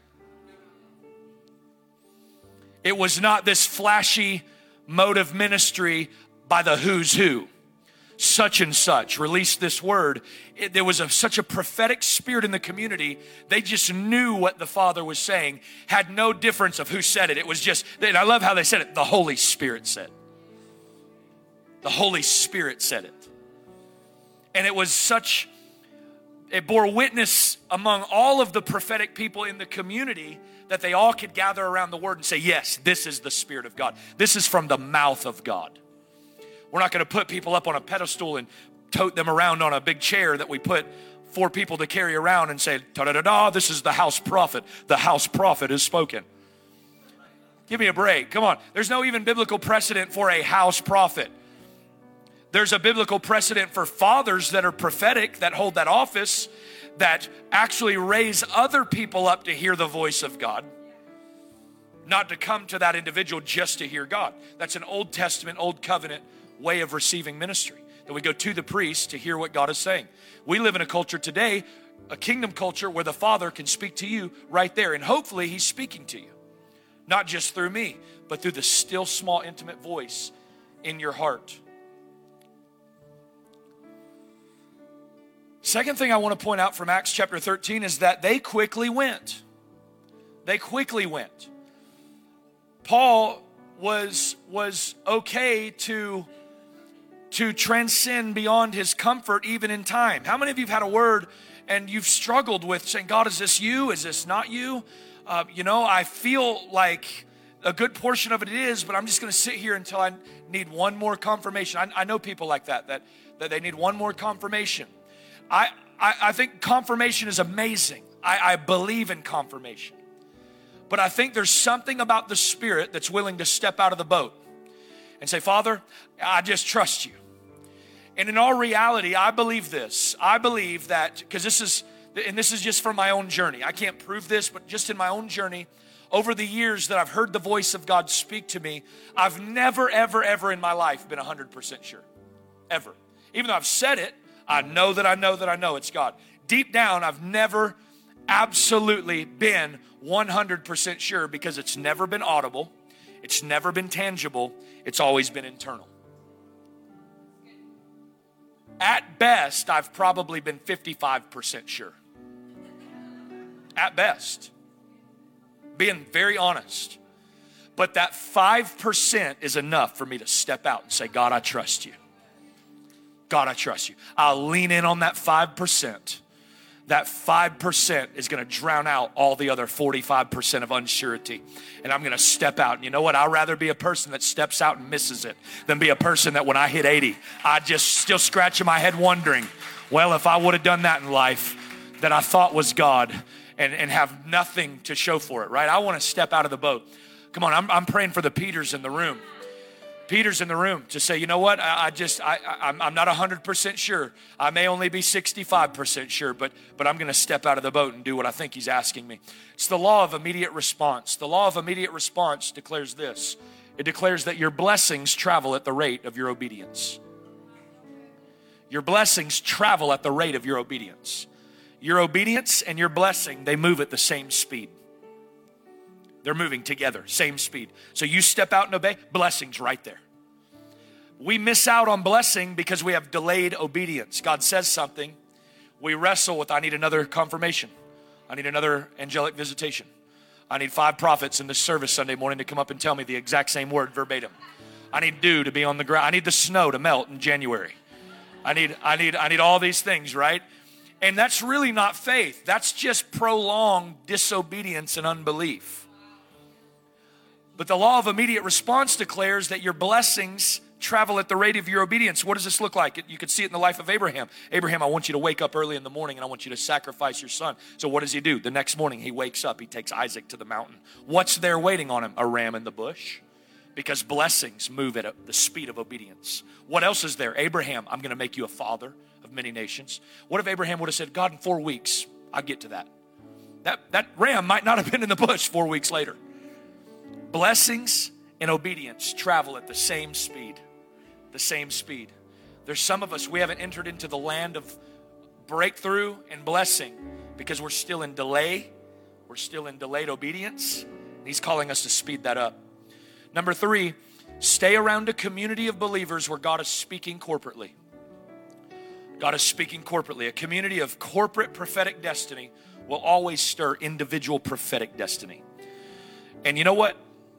It was not this flashy mode of ministry by the who's who. such and such released this word. There was such a prophetic spirit in the community. They just knew what the Father was saying, had no difference of who said it. It was just, and I love how they said it, the Holy Spirit said. The Holy Spirit said it. And it was such, it bore witness among all of the prophetic people in the community that they all could gather around the word and say, yes, this is the Spirit of God. This is from the mouth of God. We're not going to put people up on a pedestal and tote them around on a big chair that we put 4 people to carry around and say, da-da-da-da, this is the house prophet. The house prophet has spoken. Give me a break. Come on. There's no even biblical precedent for a house prophet. There's a biblical precedent for fathers that are prophetic, that hold that office, that actually raise other people up to hear the voice of God. Not to come to that individual just to hear God. That's an Old Testament, Old Covenant way of receiving ministry. That we go to the priest to hear what God is saying. We live in a culture today, a kingdom culture, where the Father can speak to you right there. And hopefully He's speaking to you. Not just through me, but through the still small intimate voice in your heart. Second thing I want to point out from Acts chapter 13 is that they quickly went. They quickly went. Paul was okay to transcend beyond his comfort even in time. How many of you have had a word and you've struggled with saying, God, is this you? Is this not you? I feel like a good portion of it is, but I'm just going to sit here until I need one more confirmation. I know people like that they need one more confirmation. I think confirmation is amazing. I believe in confirmation. But I think there's something about the Spirit that's willing to step out of the boat and say, Father, I just trust you. And in all reality, I believe this. I believe that, because this is just from my own journey. I can't prove this, but just in my own journey, over the years that I've heard the voice of God speak to me, I've never, ever, ever in my life been 100% sure. Ever. Even though I've said it, I know that I know that I know it's God. Deep down, I've never absolutely been 100% sure, because it's never been audible. It's never been tangible. It's always been internal. At best, I've probably been 55% sure. At best. Being very honest. But that 5% is enough for me to step out and say, God, I trust you. God, I trust you. I'll lean in on that 5%. That 5% is going to drown out all the other 45% of unsurety. And I'm going to step out. And you know what? I'd rather be a person that steps out and misses it than be a person that when I hit 80, I just still scratching my head wondering, well, if I would have done that in life that I thought was God, and have nothing to show for it, right? I want to step out of the boat. Come on, I'm praying for the Peters in the room. Peter's in the room to say, you know what, I'm not 100% sure. I may only be 65% sure, but I'm going to step out of the boat and do what I think He's asking me. It's the law of immediate response. The law of immediate response declares this. It declares that your blessings travel at the rate of your obedience. Your blessings travel at the rate of your obedience. Your obedience and your blessing, they move at the same speed. They're moving together, same speed. So you step out and obey, blessing's right there. We miss out on blessing because we have delayed obedience. God says something. We wrestle with, I need another confirmation. I need another angelic visitation. I need 5 prophets in this service Sunday morning to come up and tell me the exact same word verbatim. I need dew to be on the ground. I need the snow to melt in January. I need all these things, right? And that's really not faith. That's just prolonged disobedience and unbelief. But the law of immediate response declares that your blessings travel at the rate of your obedience. What does this look like? You could see it in the life of Abraham. Abraham, I want you to wake up early in the morning and I want you to sacrifice your son. So what does he do? The next morning he wakes up. He takes Isaac to the mountain. What's there waiting on him? A ram in the bush. Because blessings move at the speed of obedience. What else is there? Abraham, I'm going to make you a father of many nations. What if Abraham would have said, God, in 4 weeks, I'll get to that. That ram might not have been in the bush 4 weeks later. Blessings and obedience travel at the same speed. The same speed. There's some of us, we haven't entered into the land of breakthrough and blessing because we're still in delay. We're still in delayed obedience. And He's calling us to speed that up. Number 3, stay around a community of believers where God is speaking corporately. God is speaking corporately. A community of corporate prophetic destiny will always stir individual prophetic destiny. And you know what?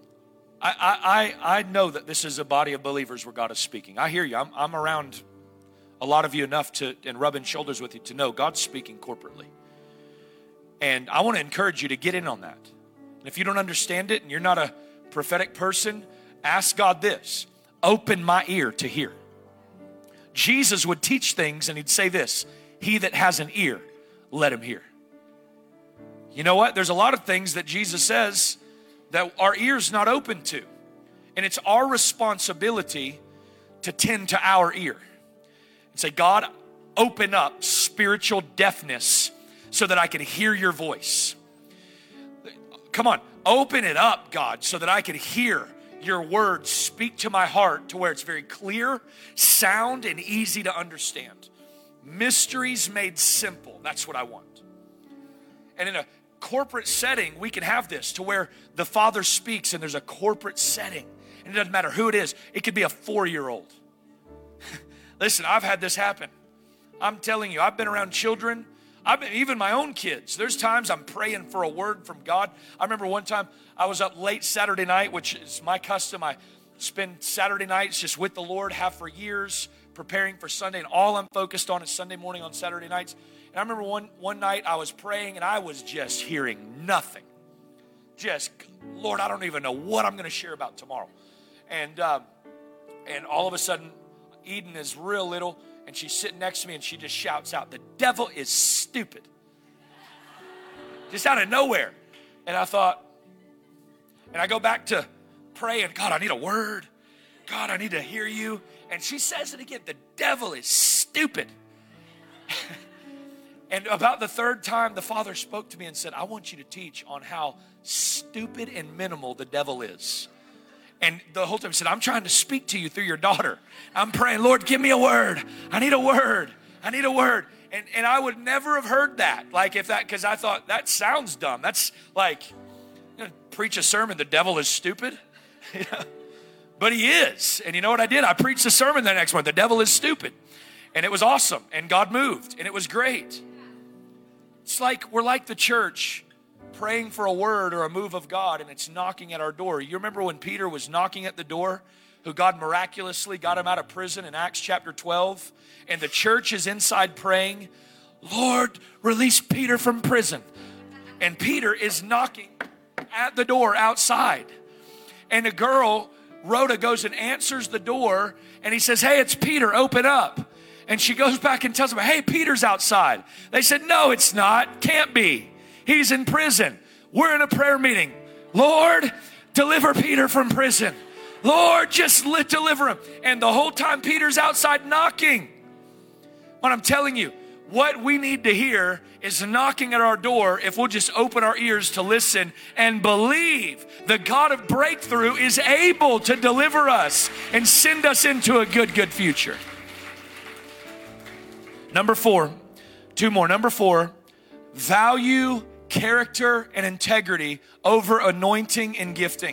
I know that this is a body of believers where God is speaking. I hear you. I'm around a lot of you enough to, and rubbing shoulders with you to know God's speaking corporately. And I want to encourage you to get in on that. And if you don't understand it and you're not a prophetic person, ask God this: open my ear to hear. Jesus would teach things and he'd say this: he that has an ear, let him hear. You know what? There's a lot of things that Jesus says that our ear's not open to. And it's our responsibility to tend to our ear. And say, God, open up spiritual deafness so that I can hear your voice. Come on, open it up, God, so that I can hear your words speak to my heart to where it's very clear, sound, and easy to understand. Mysteries made simple. That's what I want. And in a corporate setting, we can have this to where the Father speaks and there's a corporate setting. And it doesn't matter who it is. It could be a 4-year-old. Listen, I've had this happen. I'm telling you, I've been around children. Even my own kids. There's times I'm praying for a word from God. I remember one time I was up late Saturday night, which is my custom. I spend Saturday nights just with the Lord, have for years, preparing for Sunday. And all I'm focused on is Sunday morning on Saturday nights. And I remember one night I was praying and I was just hearing nothing. Just, Lord, I don't even know what I'm going to share about tomorrow. And all of a sudden, Eden is real little, and she's sitting next to me, and she just shouts out, "The devil is stupid." Just out of nowhere. And I thought, and I go back to praying, God, I need a word. God, I need to hear you. And she says it again, "The devil is stupid." And about the third time, the Father spoke to me and said, I want you to teach on how stupid and minimal the devil is. And the whole time he said, I'm trying to speak to you through your daughter. I'm praying, Lord, give me a word. I need a word. I need a word. And I would never have heard that. Like if that, because I thought that sounds dumb. That's like, you know, preach a sermon, the devil is stupid. You know? But he is. And you know what I did? I preached a sermon the next one. The devil is stupid. And it was awesome. And God moved. And it was great. It's like we're like the church praying for a word or a move of God, and it's knocking at our door. You remember when Peter was knocking at the door, who God miraculously got him out of prison in Acts chapter 12, and the church is inside praying, Lord, release Peter from prison. And Peter is knocking at the door outside. And a girl, Rhoda, goes and answers the door, and he says, hey, it's Peter, open up. And she goes back and tells him, hey, Peter's outside. They said, no, it's not. Can't be. He's in prison. We're in a prayer meeting. Lord, deliver Peter from prison. Lord, just deliver him. And the whole time Peter's outside knocking. But I'm telling you, what we need to hear is knocking at our door if we'll just open our ears to listen and believe the God of breakthrough is able to deliver us and send us into a good future. Number 4, 2 more. Number 4, value character and integrity over anointing and gifting.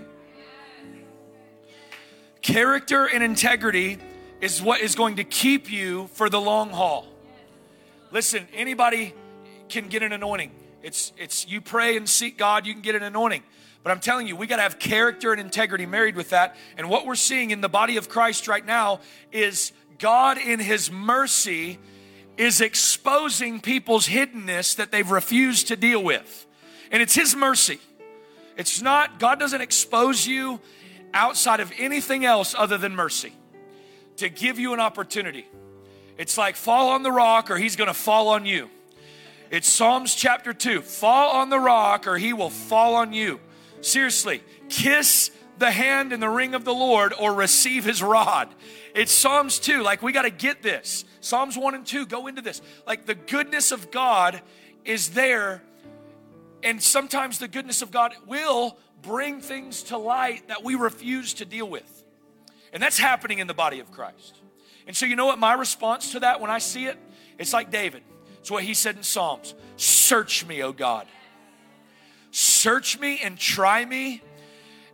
Character and integrity is what is going to keep you for the long haul. Listen, anybody can get an anointing. It's you pray and seek God, you can get an anointing. But I'm telling you, we got to have character and integrity married with that. And what we're seeing in the body of Christ right now is God in his mercy is exposing people's hiddenness that they've refused to deal with. And it's his mercy. It's not, God doesn't expose you outside of anything else other than mercy to give you an opportunity. It's like fall on the rock or he's going to fall on you. It's Psalms chapter 2. Fall on the rock or he will fall on you. Seriously, kiss the hand and the ring of the Lord or receive his rod. It's Psalms 2. Like we got to get this. Psalms 1 and 2 go into this. Like the goodness of God is there. And sometimes the goodness of God will bring things to light that we refuse to deal with. And that's happening in the body of Christ. And so you know what my response to that when I see it? It's like David. It's what he said in Psalms. Search me, O God. Search me and try me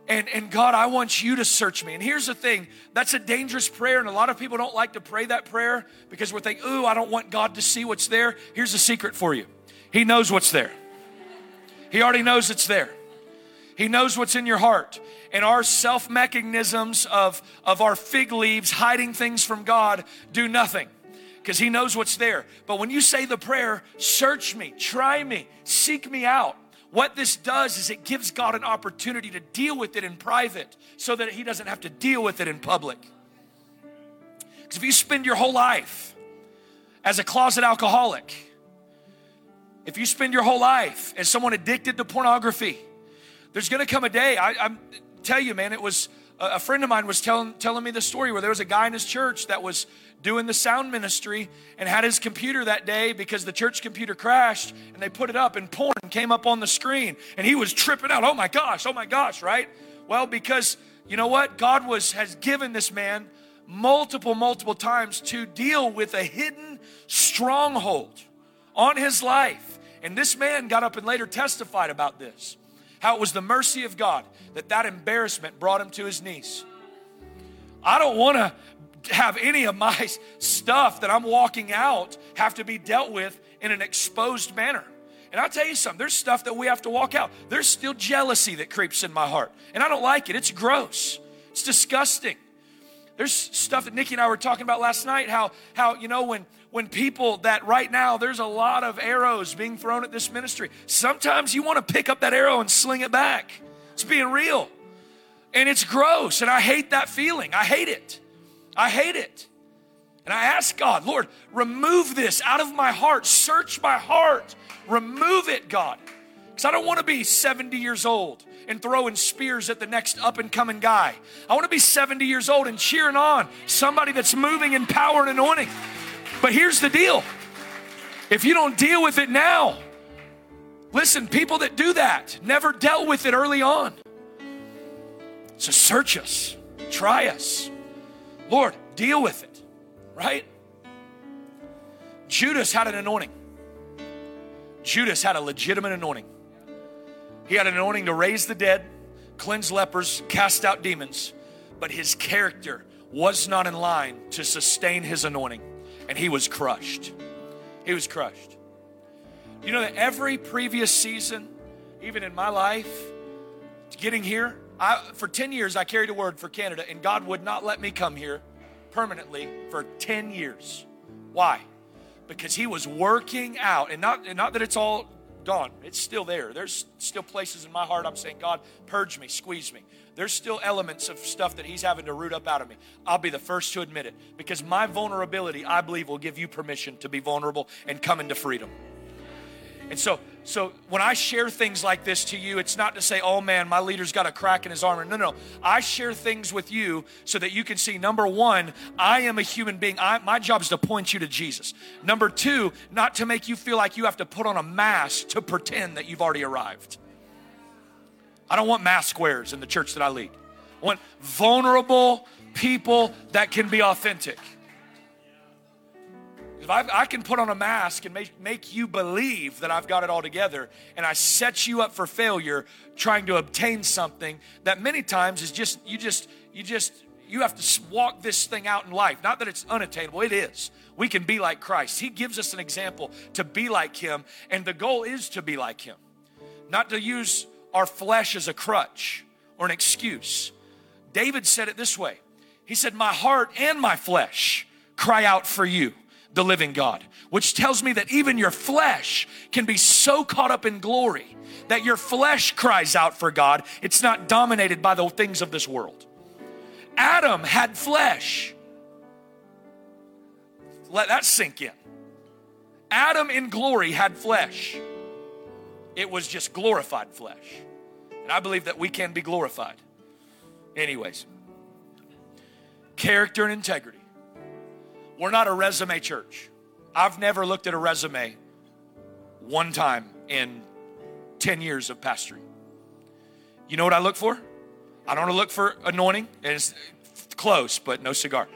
And God, I want you to search me. And here's the thing, that's a dangerous prayer, and a lot of people don't like to pray that prayer because we're thinking, ooh, I don't want God to see what's there. Here's a secret for you. He knows what's there. He already knows it's there. He knows what's in your heart. And our self-mechanisms of our fig leaves hiding things from God do nothing because He knows what's there. But when you say the prayer, search me, try me, seek me out, what this does is it gives God an opportunity to deal with it in private so that He doesn't have to deal with it in public. Because if you spend your whole life as a closet alcoholic, if you spend your whole life as someone addicted to pornography, there's going to come a day, I tell you, man, it was a friend of mine was telling me the story where there was a guy in his church that was doing the sound ministry and had his computer that day because the church computer crashed and they put it up and porn came up on the screen and he was tripping out. Oh my gosh, right? Well, because you know what? God has given this man multiple times to deal with a hidden stronghold on his life. And this man got up and later testified about this. How it was the mercy of God that embarrassment brought him to his knees. I don't want to have any of my stuff that I'm walking out have to be dealt with in an exposed manner. And I'll tell you something, there's stuff that we have to walk out. There's still jealousy that creeps in my heart. And I don't like it. It's gross. It's disgusting. There's stuff that Nikki and I were talking about last night, how you know, when people that right now, there's a lot of arrows being thrown at this ministry. Sometimes you want to pick up that arrow and sling it back. It's being real. And it's gross. And I hate that feeling. I hate it. And I ask God, Lord, remove this out of my heart. Search my heart. Remove it, God. Because I don't want to be 70 years old and throwing spears at the next up-and-coming guy. I want to be 70 years old and cheering on somebody that's moving in power and anointing. But here's the deal. If you don't deal with it now, listen, people that do that never dealt with it early on. So search us. Try us. Lord, deal with it, right? Judas had an anointing. Judas had a legitimate anointing. He had an anointing to raise the dead, cleanse lepers, cast out demons, but his character was not in line to sustain his anointing, and he was crushed. He was crushed. You know that every previous season, even in my life, getting here, for 10 years, I carried a word for Canada, and God would not let me come here permanently for 10 years. Why? Because He was working out, and not that it's all gone. It's still there. There's still places in my heart I'm saying, God, purge me, squeeze me. There's still elements of stuff that He's having to root up out of me. I'll be the first to admit it, because my vulnerability, I believe, will give you permission to be vulnerable and come into freedom. And so when I share things like this to you, it's not to say, oh man, my leader's got a crack in his armor. No. I share things with you so that you can see, number one, I am a human being. My job is to point you to Jesus. Number two, not to make you feel like you have to put on a mask to pretend that you've already arrived. I don't want mask wearers in the church that I lead. I want vulnerable people that can be authentic. If I can put on a mask and make you believe that I've got it all together, and I set you up for failure trying to obtain something that many times is just you have to walk this thing out in life. Not that it's unattainable, it is. We can be like Christ. He gives us an example to be like Him, and the goal is to be like Him. Not to use our flesh as a crutch or an excuse. David said it this way. He said, my heart and my flesh cry out for you, the living God, which tells me that even your flesh can be so caught up in glory that your flesh cries out for God. It's not dominated by the things of this world. Adam had flesh. Let that sink in. Adam in glory had flesh. It was just glorified flesh. And I believe that we can be glorified. Anyways, character and integrity. We're not a resume church. I've never looked at a resume one time in 10 years of pastoring. You know what I look for? I don't look for anointing. It's close, but no cigar.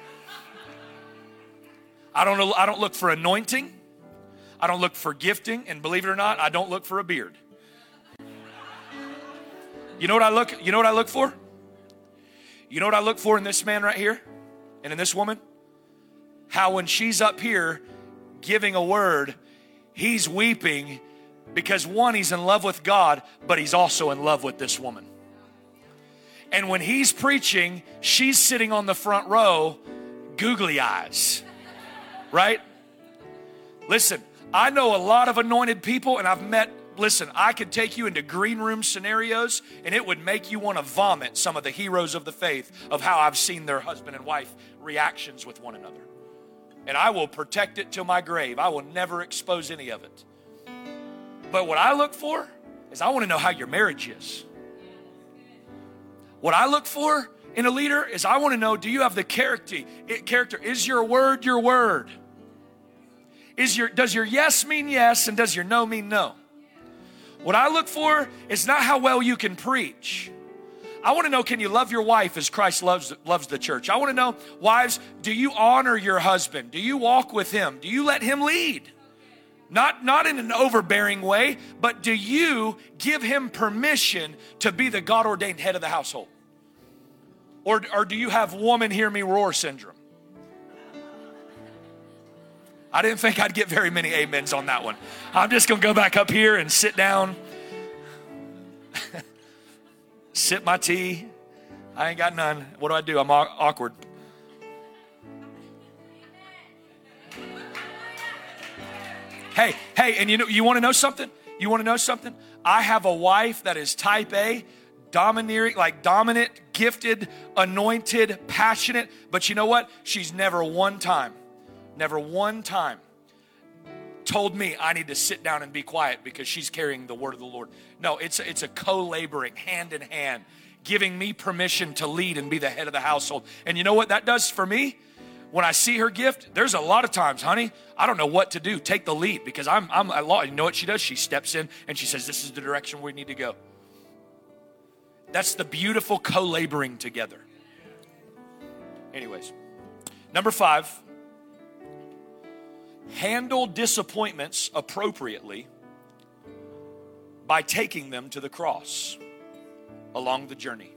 I don't look for anointing. I don't look for gifting. And believe it or not, I don't look for a beard. You know what I look for? You know what I look for in this man right here and in this woman? How when she's up here giving a word, he's weeping because one, he's in love with God, but he's also in love with this woman. And when he's preaching, she's sitting on the front row, googly eyes, right? Listen, I know a lot of anointed people, and I could take you into green room scenarios, and it would make you want to vomit some of the heroes of the faith of how I've seen their husband and wife reactions with one another. And I will protect it till my grave. I will never expose any of it. But what I look for is I want to know how your marriage is. What I look for in a leader is I want to know, do you have the character? Is your word your word? Does your yes mean yes and does your no mean no? What I look for is not how well you can preach. I want to know, can you love your wife as Christ loves the church? I want to know, wives, do you honor your husband? Do you walk with him? Do you let him lead? Not in an overbearing way, but do you give him permission to be the God-ordained head of the household? Or do you have woman hear me roar syndrome? I didn't think I'd get very many amens on that one. I'm just going to go back up here and sit down. Sip my tea. I ain't got none. What do? I'm awkward. Hey, and you want to know something? You want to know something? I have a wife that is type A, dominant, gifted, anointed, passionate. But you know what? She's never one time told me I need to sit down and be quiet because she's carrying the word of the Lord. No, it's a co-laboring, hand in hand, giving me permission to lead and be the head of the household. And you know what that does for me? When I see her gift, there's a lot of times, honey, I don't know what to do. Take the lead because I'm a lot. You know what she does? She steps in and she says, this is the direction we need to go. That's the beautiful co-laboring together. Anyways, number 5, handle disappointments appropriately by taking them to the cross along the journey.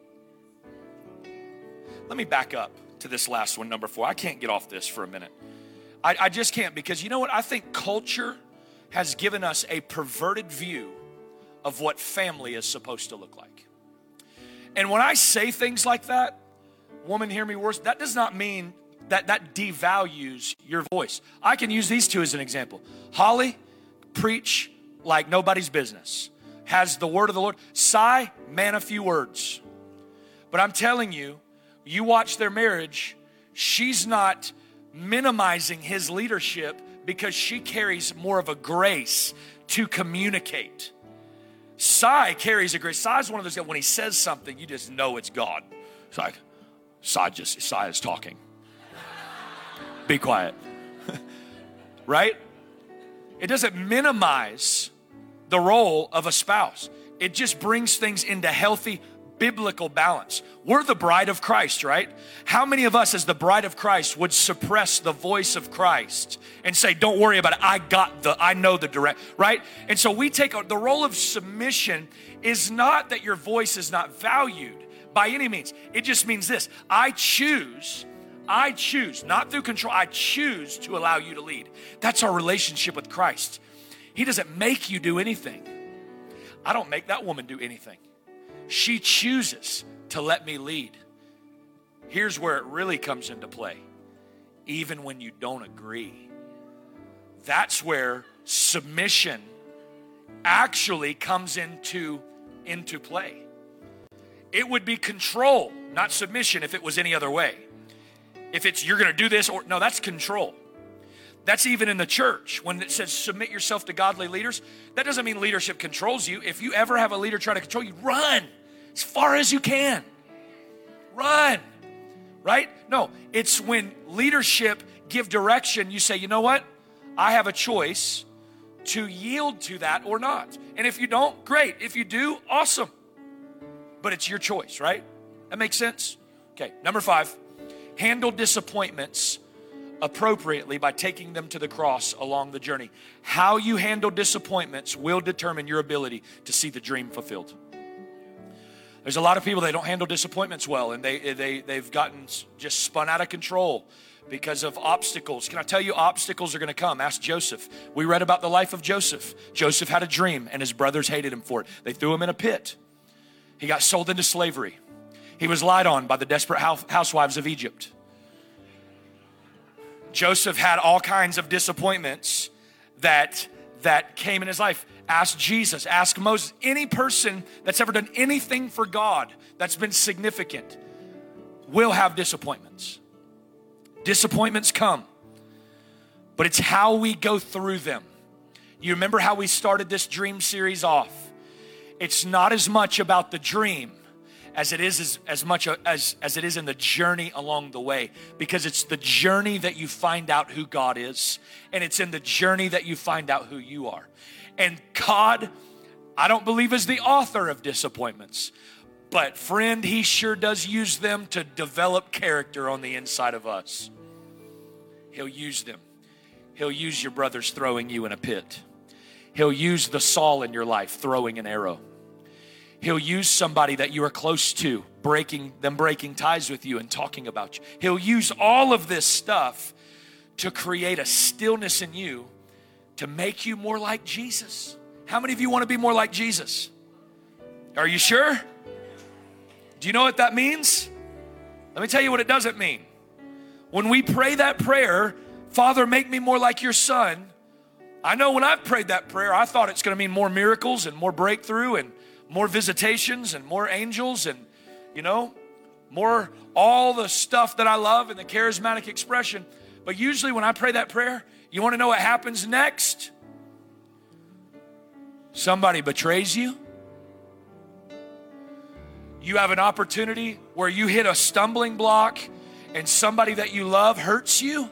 Let me back up to this last one, number 4. I can't get off this for a minute. I just can't, because you know what? I think culture has given us a perverted view of what family is supposed to look like. And when I say things like that, woman hear me worse, that does not mean that devalues your voice. I can use these two as an example. Holly, preach like nobody's business. Has the word of the Lord. Cy, man of few words. But I'm telling you, you watch their marriage, she's not minimizing his leadership because she carries more of a grace to communicate. Cy carries a grace. Cy's one of those guys, when he says something, you just know it's God. It's like, Cy is talking. Be quiet. Right? It doesn't minimize the role of a spouse. It just brings things into healthy biblical balance. We're the bride of Christ, right? How many of us as the bride of Christ would suppress the voice of Christ and say, don't worry about it, I know the direct, right? And so we take the role of submission is not that your voice is not valued by any means. It just means this: I choose, not through control, I choose to allow you to lead. That's our relationship with Christ. He doesn't make you do anything. I don't make that woman do anything. She chooses to let me lead. Here's where it really comes into play. Even when you don't agree. That's where submission actually comes into play. It would be control, not submission, if it was any other way. If it's you're going to do this, or no, that's control. That's even in the church. When it says submit yourself to godly leaders, that doesn't mean leadership controls you. If you ever have a leader try to control you, run as far as you can. Run, right? No, it's when leadership give direction, you say, you know what? I have a choice to yield to that or not. And if you don't, great. If you do, awesome. But it's your choice, right? That makes sense? Okay, number 5, handle disappointments appropriately by taking them to the cross along the journey. How you handle disappointments will determine your ability to see the dream fulfilled. There's a lot of people, they don't handle disappointments well, and they've gotten just spun out of control because of obstacles. Can I tell you, obstacles are going to come? Ask Joseph. We read about the life of Joseph. Joseph had a dream, and his brothers hated him for it. They threw him in a pit. He got sold into slavery. He was lied on by the desperate housewives of Egypt. Joseph had all kinds of disappointments that came in his life. Ask Jesus, ask Moses, any person that's ever done anything for God that's been significant will have disappointments. Disappointments come, but it's how we go through them. You remember how we started this dream series off? It's not as much about the dream as it is as much as it is in the journey along the way, because it's the journey that you find out who God is, and it's in the journey that you find out who you are. And God, I don't believe, is the author of disappointments, but friend, he sure does use them to develop character on the inside of us. He'll use them. He'll use your brothers throwing you in a pit. He'll use the Saul in your life throwing an arrow. He'll use somebody that you are close to, breaking ties with you and talking about you. He'll use all of this stuff to create a stillness in you to make you more like Jesus. How many of you want to be more like Jesus? Are you sure? Do you know what that means? Let me tell you what it doesn't mean. When we pray that prayer, Father, make me more like your Son, I know when I've prayed that prayer, I thought it's going to mean more miracles and more breakthrough and more visitations and more angels and, more all the stuff that I love and the charismatic expression. But usually when I pray that prayer, you want to know what happens next? Somebody betrays you. You have an opportunity where you hit a stumbling block and somebody that you love hurts you.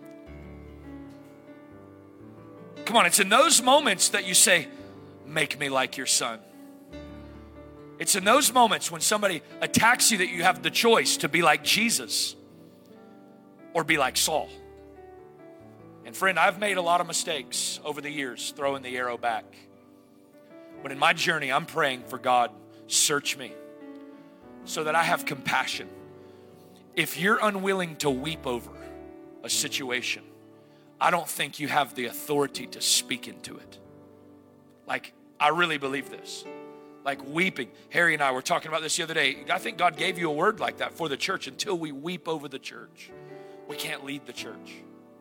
Come on, it's in those moments that you say, make me like your Son. It's in those moments when somebody attacks you that you have the choice to be like Jesus or be like Saul. And friend, I've made a lot of mistakes over the years throwing the arrow back. But in my journey, I'm praying for God, search me so that I have compassion. If you're unwilling to weep over a situation, I don't think you have the authority to speak into it. I really believe this. Weeping. Harry and I were talking about this the other day. I think God gave you a word like that for the church. Until we weep over the church, we can't lead the church.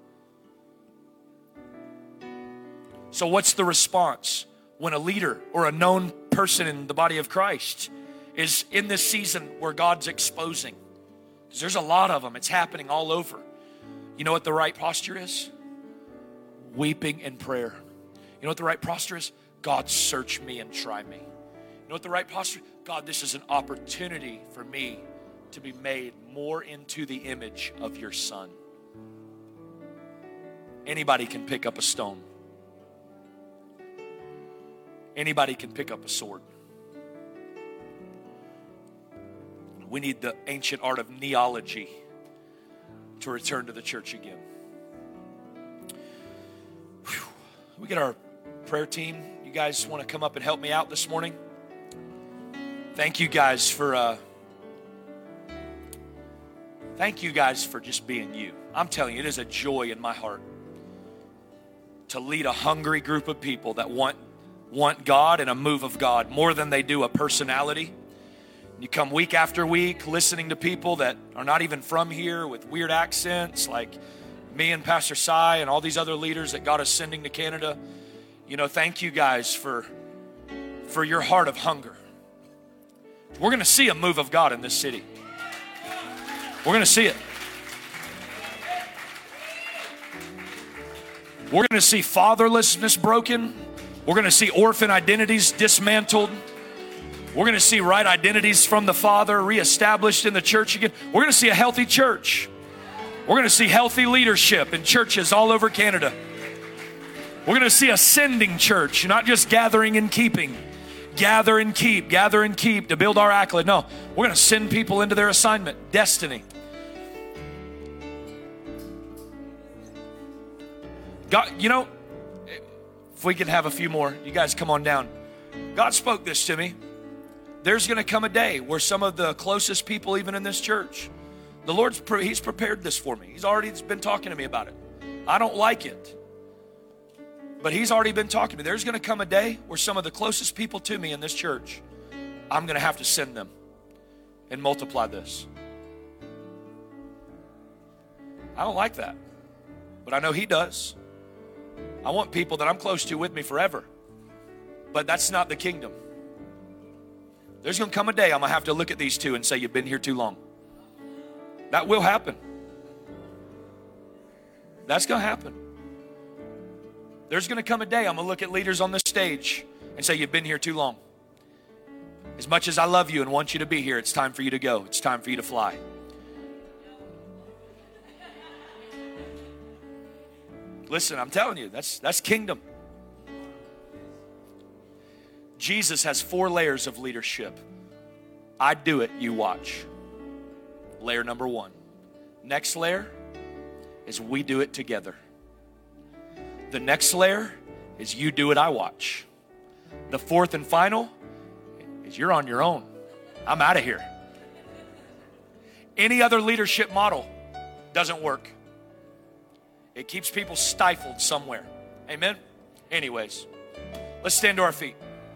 So what's the response when a leader or a known person in the body of Christ is in this season where God's exposing? Because there's a lot of them. It's happening all over. You know what the right posture is? Weeping in prayer. You know what the right posture is? God, search me and try me. You know what the right posture is? God, this is an opportunity for me to be made more into the image of your Son. Anybody can pick up a stone. Anybody can pick up a sword. We need the ancient art of neology to return to the church again. Whew. We get our prayer team. You guys want to come up and help me out this morning? Thank you guys for just being you. I'm telling you, it is a joy in my heart to lead a hungry group of people that want God and a move of God more than they do a personality. You come week after week listening to people that are not even from here with weird accents like me and Pastor Cy and all these other leaders that God is sending to Canada. Thank you guys for your heart of hunger. We're going to see a move of God in this city. We're going to see it. We're going to see fatherlessness broken. We're going to see orphan identities dismantled. We're going to see right identities from the Father reestablished in the church again. We're going to see a healthy church. We're going to see healthy leadership in churches all over Canada. We're going to see ascending church, not just gathering and keeping. Gather and keep to build our accolade. No, we're going to send people into their assignment, destiny. God, if we could have a few more, you guys come on down. God spoke this to me. There's going to come a day where some of the closest people, even in this church, the Lord's, He's prepared this for me. He's already been talking to me about it. I don't like it, but He's already been talking to me. There's going to come a day where some of the closest people to me in this church, I'm going to have to send them and multiply this. I don't like that, but I know He does. I want people that I'm close to with me forever, but that's not the kingdom. There's going to come a day I'm going to have to look at these two and say, you've been here too long. That will happen. That's going to happen. There's going to come a day I'm going to look at leaders on this stage and say, you've been here too long. As much as I love you and want you to be here, it's time for you to go. It's time for you to fly. Listen, I'm telling you, that's kingdom. Jesus has 4 layers of leadership. I do it, you watch. Layer number 1. Next layer is we do it together. The next layer is you do it, I watch. The 4th and final is you're on your own. I'm out of here. Any other leadership model doesn't work. It keeps people stifled somewhere. Amen? Anyways, let's stand to our feet.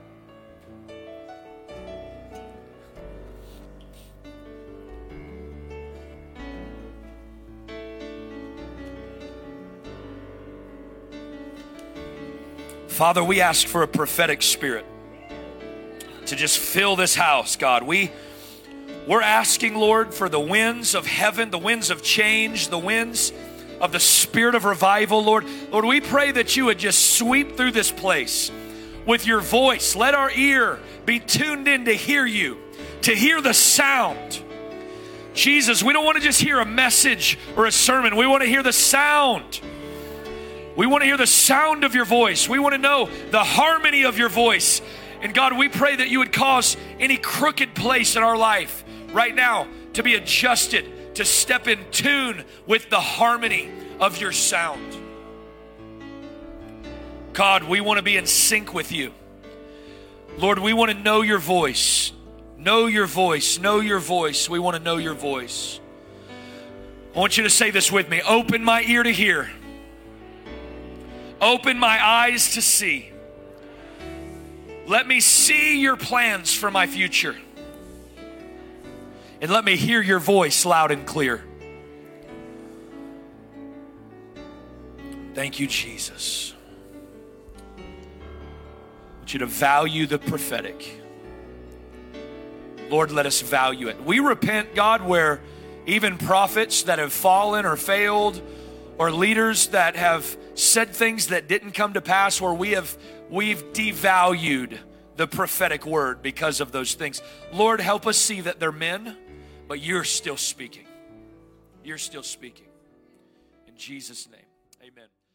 Father, we ask for a prophetic spirit to just fill this house, God. We're asking, Lord, for the winds of heaven, the winds of change, the winds of the spirit of revival, Lord. Lord, we pray that you would just sweep through this place with your voice. Let our ear be tuned in to hear you, to hear the sound. Jesus, we don't want to just hear a message or a sermon. We want to hear the sound. We want to hear the sound of your voice. We want to know the harmony of your voice. And God, we pray that you would cause any crooked place in our life right now to be adjusted, to step in tune with the harmony of your sound. God, we want to be in sync with you. Lord, we want to know your voice. Know your voice. Know your voice. We want to know your voice. I want you to say this with me. Open my ear to hear. Open my eyes to see. Let me see your plans for my future. And let me hear your voice loud and clear. Thank you, Jesus. I want you to value the prophetic. Lord, let us value it. We repent, God, where even prophets that have fallen or failed, or leaders that have said things that didn't come to pass, where we've devalued the prophetic word because of those things. Lord, help us see that they're men, but you're still speaking. You're still speaking. In Jesus' name, amen.